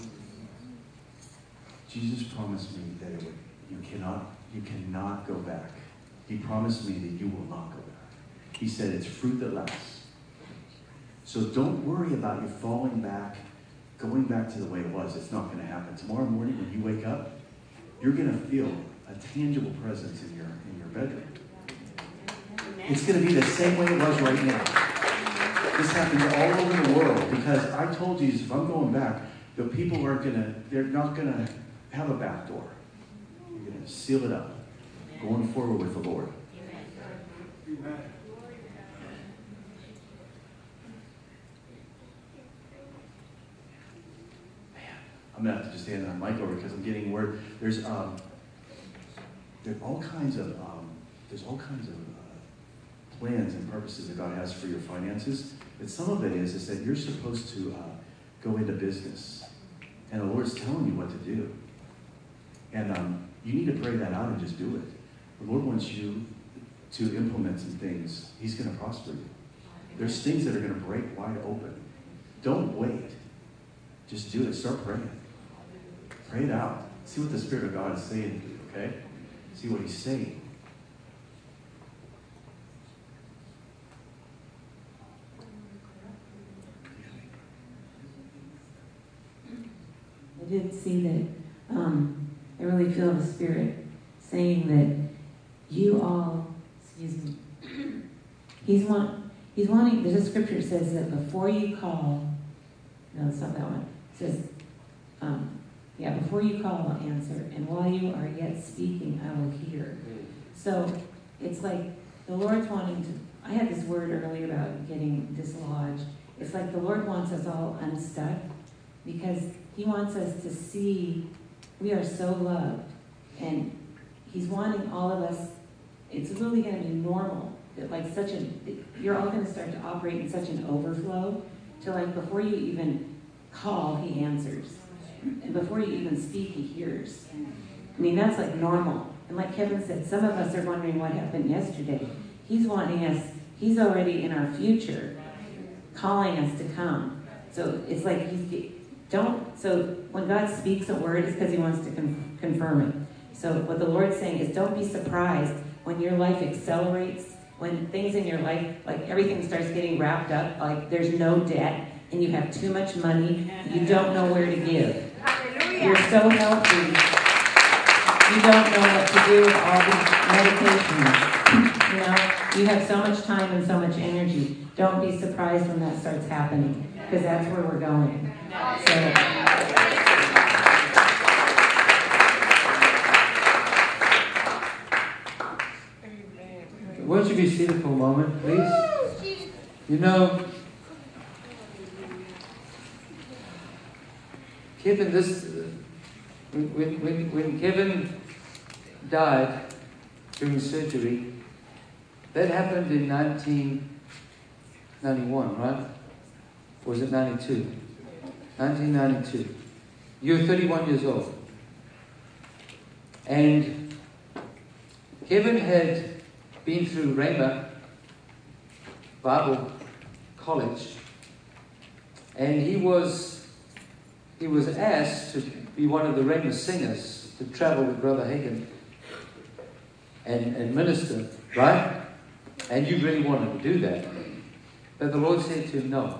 Jesus promised me that it would, you cannot, you cannot go back. He promised me that you will not go back. He said it's fruit that lasts. So don't worry about you falling back, going back to the way it was. It's not going to happen. Tomorrow morning when you wake up, you're going to feel a tangible presence in your in your bedroom. It's going to be the same way it was right now. This happens all over the world, because I told you, if I'm going back, the people aren't going to, they're not going to have a back door. You're going to seal it up, going forward with the Lord. Amen. I'm going to have to just hand that mic over because I'm getting word. There's um, there's all kinds of um, there's all kinds of uh, plans and purposes that God has for your finances. But some of it is is that you're supposed to uh, go into business, and the Lord's telling you what to do. And um, you need to pray that out and just do it. The Lord wants you to implement some things. He's going to prosper you. There's things that are going to break wide open. Don't wait. Just do it. Start praying. Pray it out. See what the Spirit of God is saying to you, okay? See what He's saying. I did see that. Um, I really feel the Spirit saying that you all, excuse me, He's want, He's wanting. The scripture says that before you call, no, it's not that one. It says, um, yeah, before you call, I'll answer, and while you are yet speaking, I will hear. So it's like the Lord's wanting to. I had this word earlier about getting dislodged. It's like the Lord wants us all unstuck because He wants us to see we are so loved, and He's wanting all of us. It's really going to be normal that like such a you're all going to start to operate in such an overflow to like before you even call, He answers, and before you even speak, He hears. I mean, that's like normal. And like Kevin said, some of us are wondering what happened yesterday. He's wanting us. He's already in our future, calling us to come. So it's like He's don't. So when God speaks a word, it's because He wants to con- confirm it. So what the Lord's saying is, don't be surprised when your life accelerates, when things in your life, like everything starts getting wrapped up, like there's no debt, and you have too much money, you don't know where to give. You're so healthy, you don't know what to do with all these medications. You know, you have so much time and so much energy. Don't be surprised when that starts happening, because that's where we're going. So, won't you be seated for a moment, please? You know, Kevin, this when when when Kevin died during surgery, that happened in nineteen ninety-one, right? Or was it ninety-two? nineteen ninety-two. You were thirty-one years old. And Kevin had been through Rhema Bible College, and he was he was asked to be one of the Rhema singers to travel with Brother Hagin and, and minister, right? And you really wanted to do that. But the Lord said to him, no.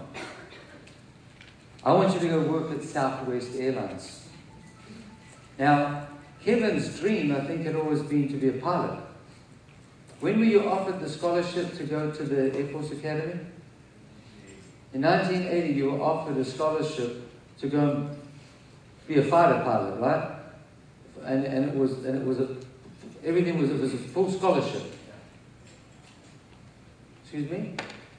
I want you to go work at Southwest Airlines. Now, Kevin's dream, I think, had always been to be a pilot. When were you offered the scholarship to go to the Air Force Academy? In nineteen eighty, you were offered a scholarship to go and be a fighter pilot, right? And and it was and it was a everything was it was a full scholarship. Excuse me?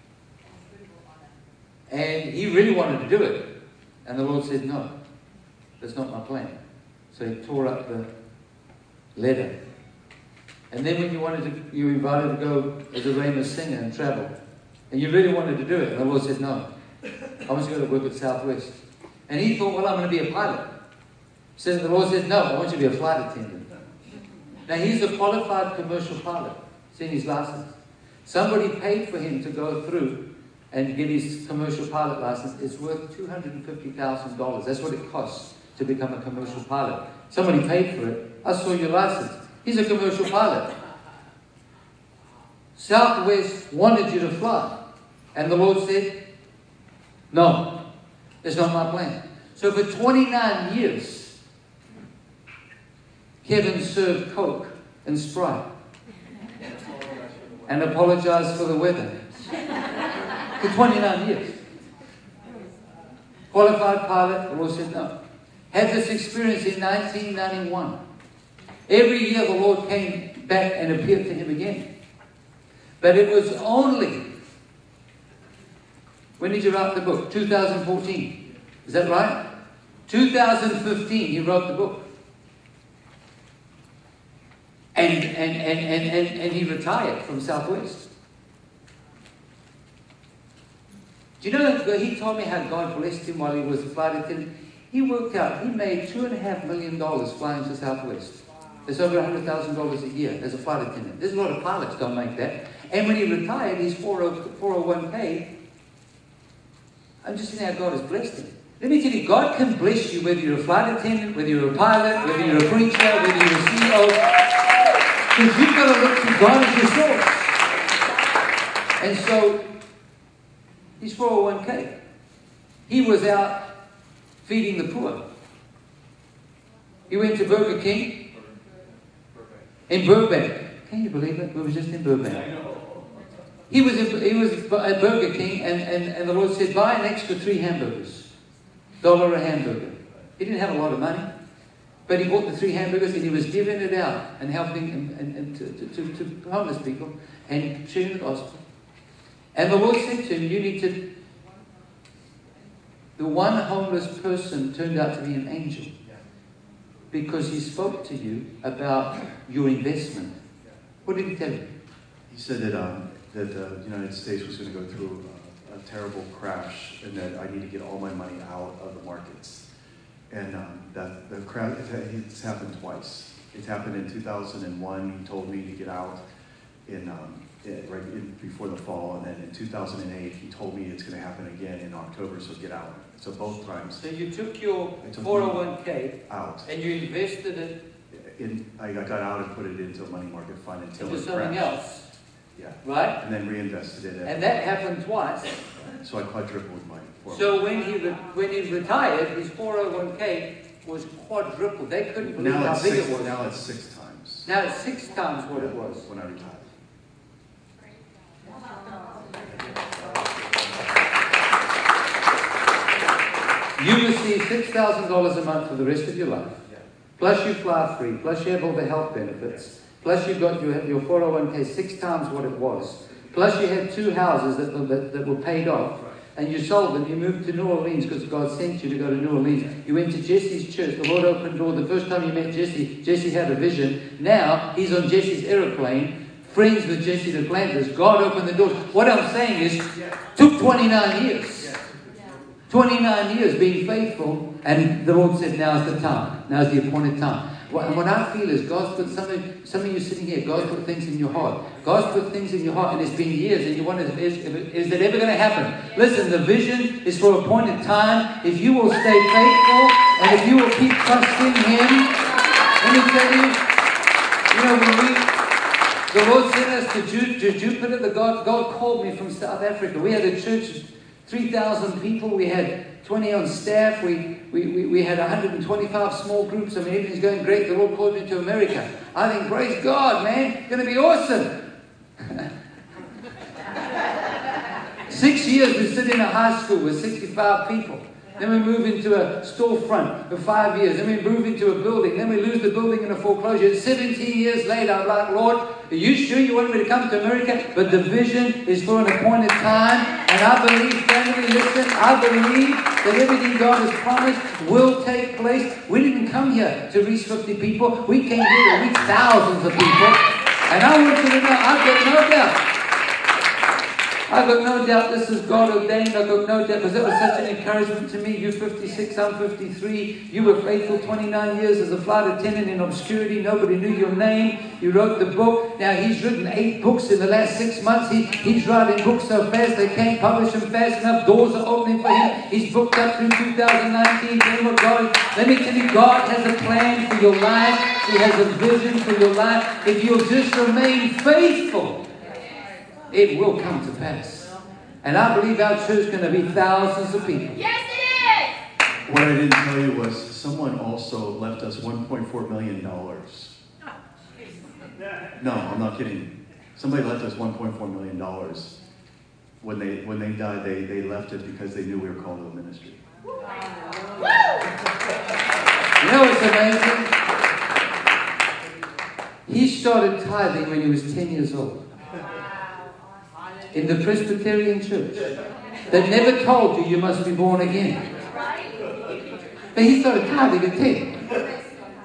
And he really wanted to do it. And the Lord said, no, that's not my plan. So he tore up the letter. And then when you wanted to, you were invited to go as a Rhema singer and travel. And you really wanted to do it. And the Lord said, no, I want you to go to work at Southwest. And he thought, well, I'm going to be a pilot. So the Lord said, no, I want you to be a flight attendant. Now he's a qualified commercial pilot. It's in his license. Somebody paid for him to go through and get his commercial pilot license. It's worth two hundred fifty thousand dollars. That's what it costs to become a commercial pilot. Somebody paid for it. I saw your license. He's a commercial pilot. Southwest wanted you to fly. And the Lord said, no, that's not my plan. So for twenty-nine years, Kevin served Coke and Sprite and apologized for the weather. For twenty-nine years. Qualified pilot, the Lord said no. Had this experience in nineteen ninety-one. Every year the Lord came back and appeared to him again. But it was only, when did you write the book? two thousand fourteen. Is that right? two thousand fifteen he wrote the book. And, and, and, and, and, and he retired from Southwest. Do you know that he told me how God blessed him while he was a flight attendant? He worked out, he made two and a half million dollars flying to Southwest. That's over one hundred thousand dollars a year as a flight attendant. There's a lot of pilots don't make that. And when he retired, his four oh one k, I'm just saying how God has blessed him. Let me tell you, God can bless you whether you're a flight attendant, whether you're a pilot, whether you're a preacher, whether you're a C E O. Because you've got to look to God as your source. And so, his four oh one k, he was out feeding the poor. He went to Burger King in Burbank. Can you believe it? We were just in Burbank. He was in, he was at Burger King, and, and, and the Lord said, buy an extra three hamburgers. Dollar a hamburger. He didn't have a lot of money, but he bought the three hamburgers and he was giving it out and helping and, and, and to, to, to, to homeless people and sharing the gospel. And the Lord said to him, you need to... The one homeless person turned out to be an angel because he spoke to you about your investment. What did he tell you? He said that um, that the United States was going to go through a, a terrible crash, and that I need to get all my money out of the markets. And um, that the crash, it's happened twice. It happened in two thousand one. He told me to get out in um, it, right in, before the fall, and then in two thousand eight, he told me it's going to happen again in October. So get out. So both times. So you took your four oh one k out, and you invested it. In, I got out and put it into a money market fund until into it something crashed. else. Yeah. Right? And then reinvested it. And that happened twice. So I quadrupled my four oh one k. So when he re- when he retired, his four oh one k was quadrupled. They couldn't believe Now how it's big six, it was. now it's six times. Now it's six times what Yeah, it was. when I retired. You receive six thousand dollars a month for the rest of your life. Plus you fly free. Plus you have all the health benefits. Plus you got your, your four oh one k six times what it was. Plus you had two houses that were, that, that were paid off. And you sold them. You moved to New Orleans because God sent you to go to New Orleans. You went to Jesse's church. The Lord opened the door. The first time you met Jesse, Jesse had a vision. Now he's on Jesse's aeroplane, friends with Jesse the planters. God opened the doors. What I'm saying is, took twenty-nine years. twenty-nine years being faithful, and the Lord said, now's the time. Now's the appointed time. What, what I feel is God's put, some of, some of you sitting here, God's put things in your heart. God's put things in your heart, and it's been years, and you wonder, is, is it ever going to happen? Listen, the vision is for appointed time. If you will stay faithful, and if you will keep trusting Him, let me tell you, you know, when we, the Lord sent us to, Ju- to Jupiter, the God, God called me from South Africa. We had a church of three thousand people. We had twenty on staff. We, we, we, we had one hundred twenty-five small groups. I mean, everything's going great. The Lord called me to America. I think, praise God, man. It's going to be awesome. Six years we sit in a high school with sixty-five people. Then we move into a storefront for five years. Then we move into a building. Then we lose the building in a foreclosure. seventeen years later, I'm like, Lord, are you sure you want me to come to America? But the vision is for an appointed time. And I believe, family, listen, I believe that everything God has promised will take place. We didn't come here to reach fifty people. We came here to reach thousands of people. And I want you to know, I've got no doubt. I've got no doubt this is God ordained. I've got no doubt, because that was such an encouragement to me. You're fifty-six, I'm fifty-three. You were faithful twenty-nine years as a flight attendant in obscurity. Nobody knew your name. You wrote the book. Now he's written eight books in the last six months. He, he's writing books so fast they can't publish them fast enough. Doors are opening for him. He's booked up through two thousand nineteen. Tell what God, let me tell you, God has a plan for your life. He has a vision for your life. If you'll just remain faithful, it will come to pass. And I believe our church is going to be thousands of people. Yes, it is! What I didn't tell you was someone also left us one point four million dollars. No, I'm not kidding. Somebody left us one point four million dollars. When they when they died, they, they left it because they knew we were called to the ministry. You know what's amazing? He started tithing when he was ten years old. In the Presbyterian church. They never told you you must be born again. But he started tithing at ten.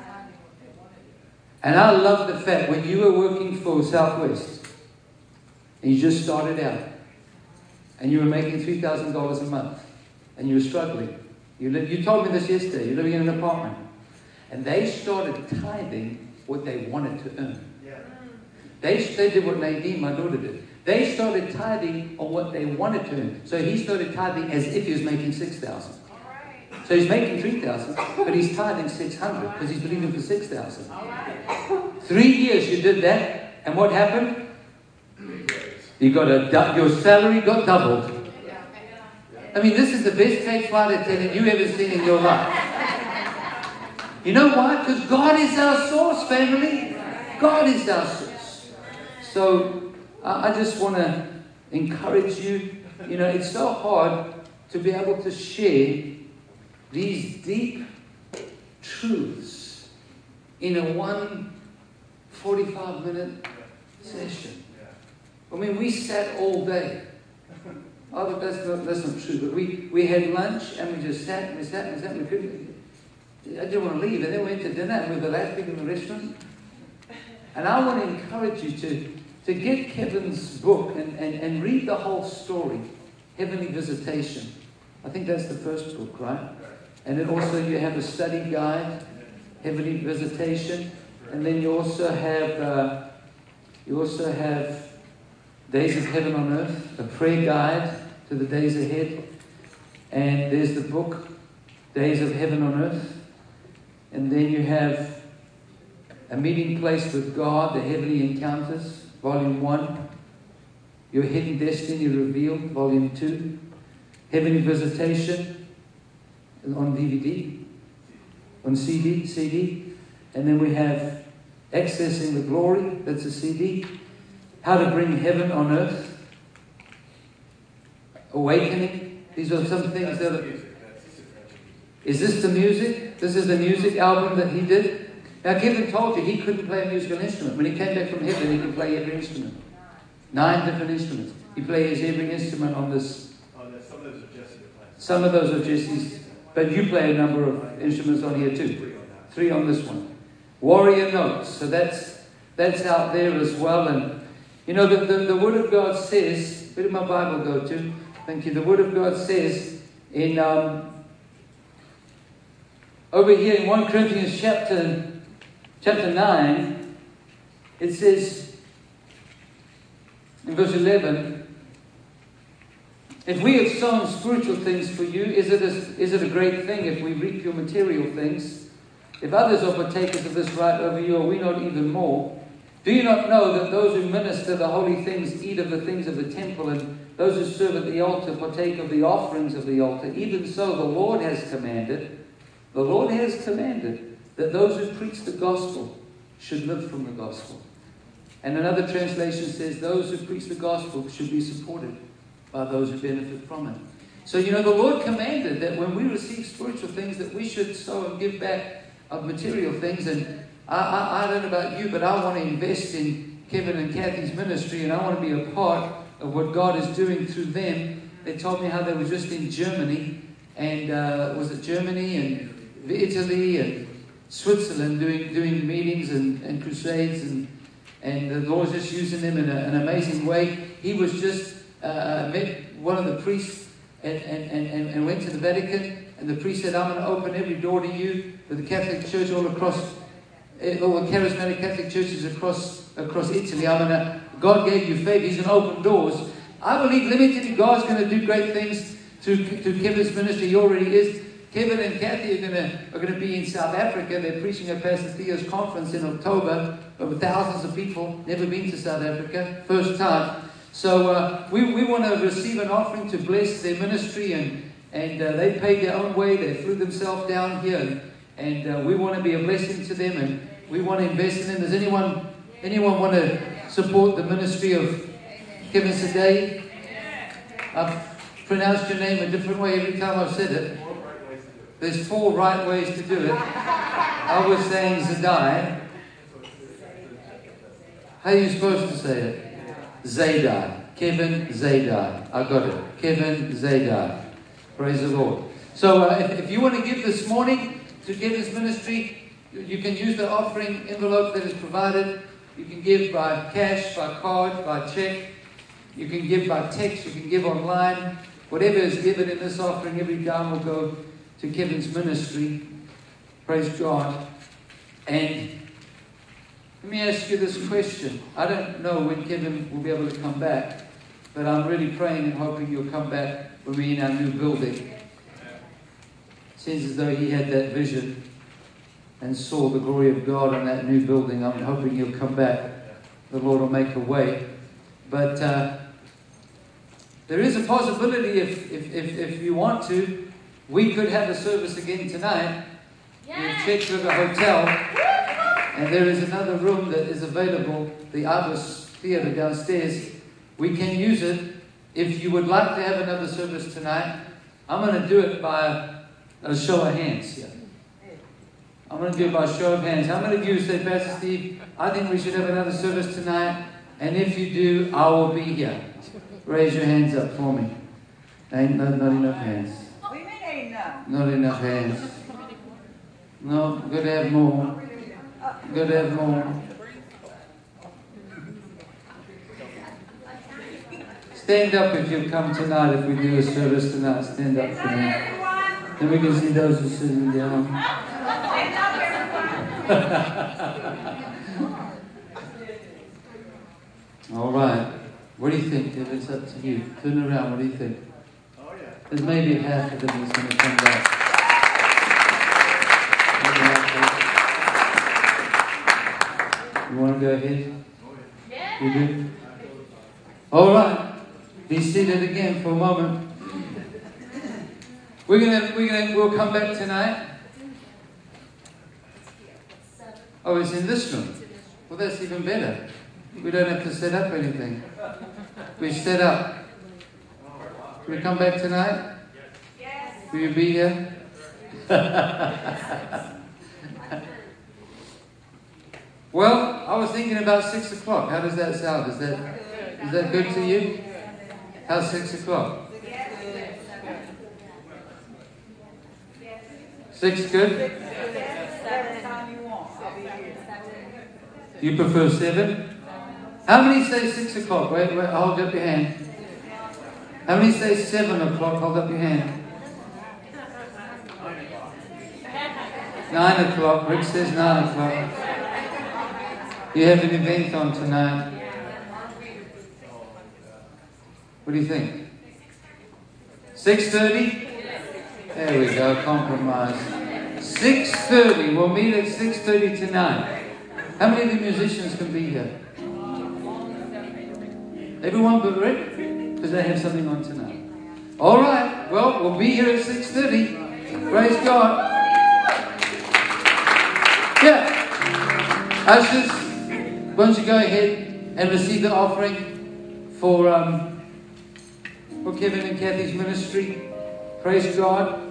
And I love the fact when you were working for Southwest, and you just started out, and you were making three thousand dollars a month, and you were struggling. You, li- you told me this yesterday. You're living in an apartment. And they started tithing what they wanted to earn. They, they did what Nadine, my daughter, did. They started tithing on what they wanted to earn. So he started tithing as if he was making six thousand. So he's making three thousand, but he's tithing six hundred because he's believing for six thousand. Three years you did that, and what happened? You got a your salary got doubled. I mean, this is the best paid flight attendant you've ever seen in your life. You know why? Because God is our source, family. God is our source. So I just want to encourage you. You know, it's so hard to be able to share these deep truths in a one forty-five minute session. I mean, we sat all day. Oh, but that's not, that's not true. But we, we had lunch and we just sat and we sat and we sat and we couldn't. I didn't want to leave. And then we went to dinner and we were the last people in the restaurant. And I want to encourage you to, to get Kevin's book and, and, and read the whole story, Heavenly Visitation. I think that's the first book, right? And then also you have a study guide, Heavenly Visitation. And then you also have uh, you also have Days of Heaven on Earth, a prayer guide to the days ahead. And there's the book, Days of Heaven on Earth. And then you have A Meeting Place with God, the Heavenly Encounters, Volume one. Your Hidden Destiny Revealed, Volume two. Heavenly Visitation on D V D, on C D, C D. And then we have Accessing the Glory, that's a C D. How to Bring Heaven on Earth. Awakening. These are some things that are... Is this the music? This is the music album that he did? Now, Kevin told you he couldn't play a musical instrument. When he came back from heaven, he could play every instrument. Nine different instruments. He plays every instrument on this. Oh, no, some of those are Jesse that plays. Some of those are Jesse's. But you play a number of instruments on here too. Three on this one. Warrior Notes. So that's that's out there as well. And you know, the, the, the Word of God says, where did my Bible go to? Thank you. The Word of God says in um, over here in First Corinthians chapter chapter nine, it says in verse eleven, if we have sown spiritual things for you, is it, a, is it a great thing if we reap your material things? If others are partakers of this right over you, are we not even more? Do you not know that those who minister the holy things eat of the things of the temple, and those who serve at the altar partake of the offerings of the altar? Even so, the Lord has commanded, the Lord has commanded that those who preach the gospel should live from the gospel. And another translation says those who preach the gospel should be supported by those who benefit from it. So, you know, the Lord commanded that when we receive spiritual things that we should sow and give back of material things. And I, I, I don't know about you, but I want to invest in Kevin and Kathy's ministry, and I want to be a part of what God is doing through them. They told me how they were just in Germany, and uh, was it Germany and Italy and Switzerland doing doing meetings and, and crusades, and and the Lord's just using them in a, an amazing way. He was just uh, met one of the priests and, and, and, and went to the Vatican. And the priest said, I'm going to open every door to you for the Catholic Church all across, all the charismatic Catholic churches across across Italy. I'm going to, God gave you faith. He's going to open doors. I believe limited, God's going to do great things through, through Kevin's ministry. He already is. Kevin and Kathy are going to are going to be in South Africa. They're preaching at Pastor Theo's conference in October. Over thousands of people, never been to South Africa, first time. So uh, we, we want to receive an offering to bless their ministry, and And uh, they paid their own way. They flew themselves down here. And, and uh, we want to be a blessing to them. And we want to invest in them. Does anyone anyone want to support the ministry of Kevin Sadei? I've pronounced your name a different way every time I've said it. There's four right ways to do it. I was saying Zadai. How are you supposed to say it? Zadai. Kevin Zadai. I got it. Kevin Zadai. Praise the Lord. So uh, if, if you want to give this morning to Kevin's ministry, you can use the offering envelope that is provided. You can give by cash, by card, by check. You can give by text. You can give online. Whatever is given in this offering, every dime will go to Kevin's ministry. Praise God. And let me ask you this question. I don't know when Kevin will be able to come back, but I'm really praying and hoping you'll come back when we're in our new building. It seems as though he had that vision and saw the glory of God in that new building. I'm hoping you'll come back. The Lord will make a way. But uh, there is a possibility, if, if, if, if you want to, we could have a service again tonight. We've checked with a hotel, and there is another room that is available, the Arbus Theatre downstairs. We can use it. If you would like to have another service tonight, I'm going to do it by a, a show of hands here. I'm going to do it by a show of hands. How many of you say, Pastor Steve, I think we should have another service tonight, and if you do, I will be here. Raise your hands up for me. Ain't not, not enough hands. We mean ain't enough. Not enough hands. No, good to have more. Good to have more. Stand up if you come tonight, if we do a service tonight. Stand up for me. Then we can see those who are sitting down. Stand up, everyone. All right. What do you think? If it's up to you. Turn around. What do you think? Oh, yeah. There's maybe half of them that's going to come back. You want to go ahead? Yeah. You do? All right. Be seated again for a moment. We're gonna, we're gonna, we'll come back tonight. Oh, it's in this room. Well, that's even better. We don't have to set up anything. We set up. Will we come back tonight? Yes. Will you be here? Well, I was thinking about six o'clock. How does that sound? Is that is that good to you? How's six o'clock? Six good? Every time you want, I'll be here. You prefer seven? How many say six o'clock? Wait, wait, hold up your hand. How many say seven o'clock? Hold up your hand. Nine o'clock. Rick says nine o'clock. You have an event on tonight. What do you think? six thirty? There we go, compromise. six thirty. We'll meet at six thirty tonight. How many of the musicians can be here? Everyone but Rick? Because they have something on tonight. All right. Well, we'll be here at six thirty. Praise God. Yeah. Ushers, why don't you go ahead and receive the offering for um, for Kevin and Kathy's ministry. Praise God.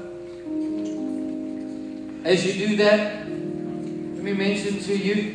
As you do that, let me mention to you,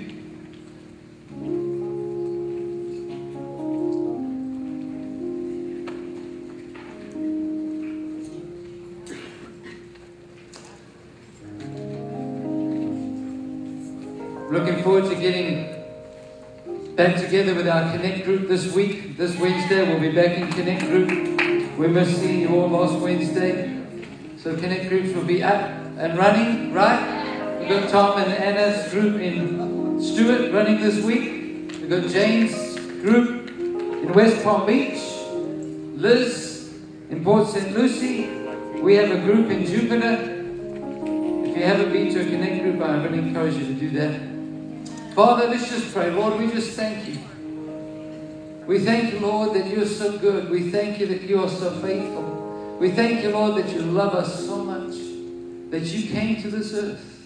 looking forward to getting back together with our Connect group this week. This Wednesday, we'll be back in Connect group. We missed seeing you all last Wednesday. So Connect groups will be up and running, right? We've got Tom and Anna's group in Stewart running this week. We've got Jane's group in West Palm Beach. Liz in Port Saint Lucie. We have a group in Jupiter. If you haven't been to a Connect group, I really encourage you to do that. Father, let's just pray. Lord, we just thank you. We thank you, Lord, that you're so good. We thank you that you are so faithful. We thank you, Lord, that you love us so much, that you came to this earth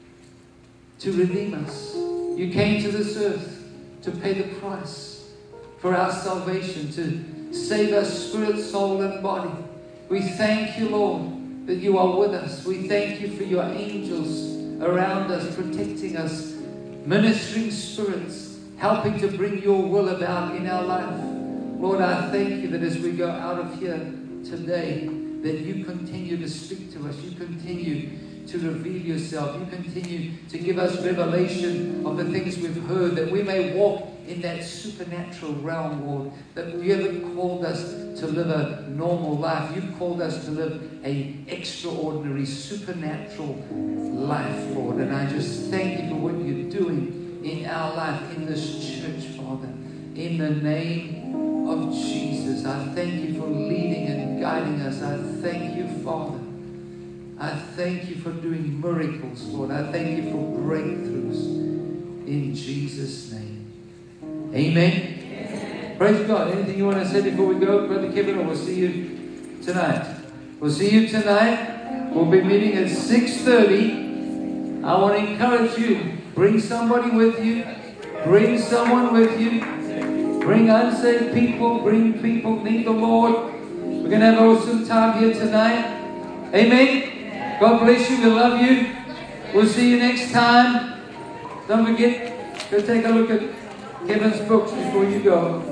to redeem us. You came to this earth to pay the price for our salvation, to save us spirit, soul, and body. We thank you, Lord, that you are with us. We thank you for your angels around us, protecting us, ministering spirits, helping to bring your will about in our life. Lord, I thank you that as we go out of here today, that you continue to speak to us. You continue to reveal yourself. You continue to give us revelation of the things we've heard, that we may walk in that supernatural realm, Lord, that you haven't called us to live a normal life. You've called us to live an extraordinary, supernatural life, Lord. And I just thank you for what you're doing in our life, in this church, Father. In the name of Jesus, I thank you for leading and guiding us. I thank you, Father. I thank you for doing miracles, Lord. I thank you for breakthroughs in Jesus' name. Amen. Amen. Praise God. Anything you want to say before we go, Brother Kevin, or we'll see you tonight? We'll see you tonight. We'll be meeting at six thirty I want to encourage you. Bring somebody with you. Bring someone with you. Bring unsaved people. Bring people who need the Lord. We're going to have an awesome time here tonight. Amen. God bless you. We love you. We'll see you next time. Don't forget, go take a look at Kevin's books before you go.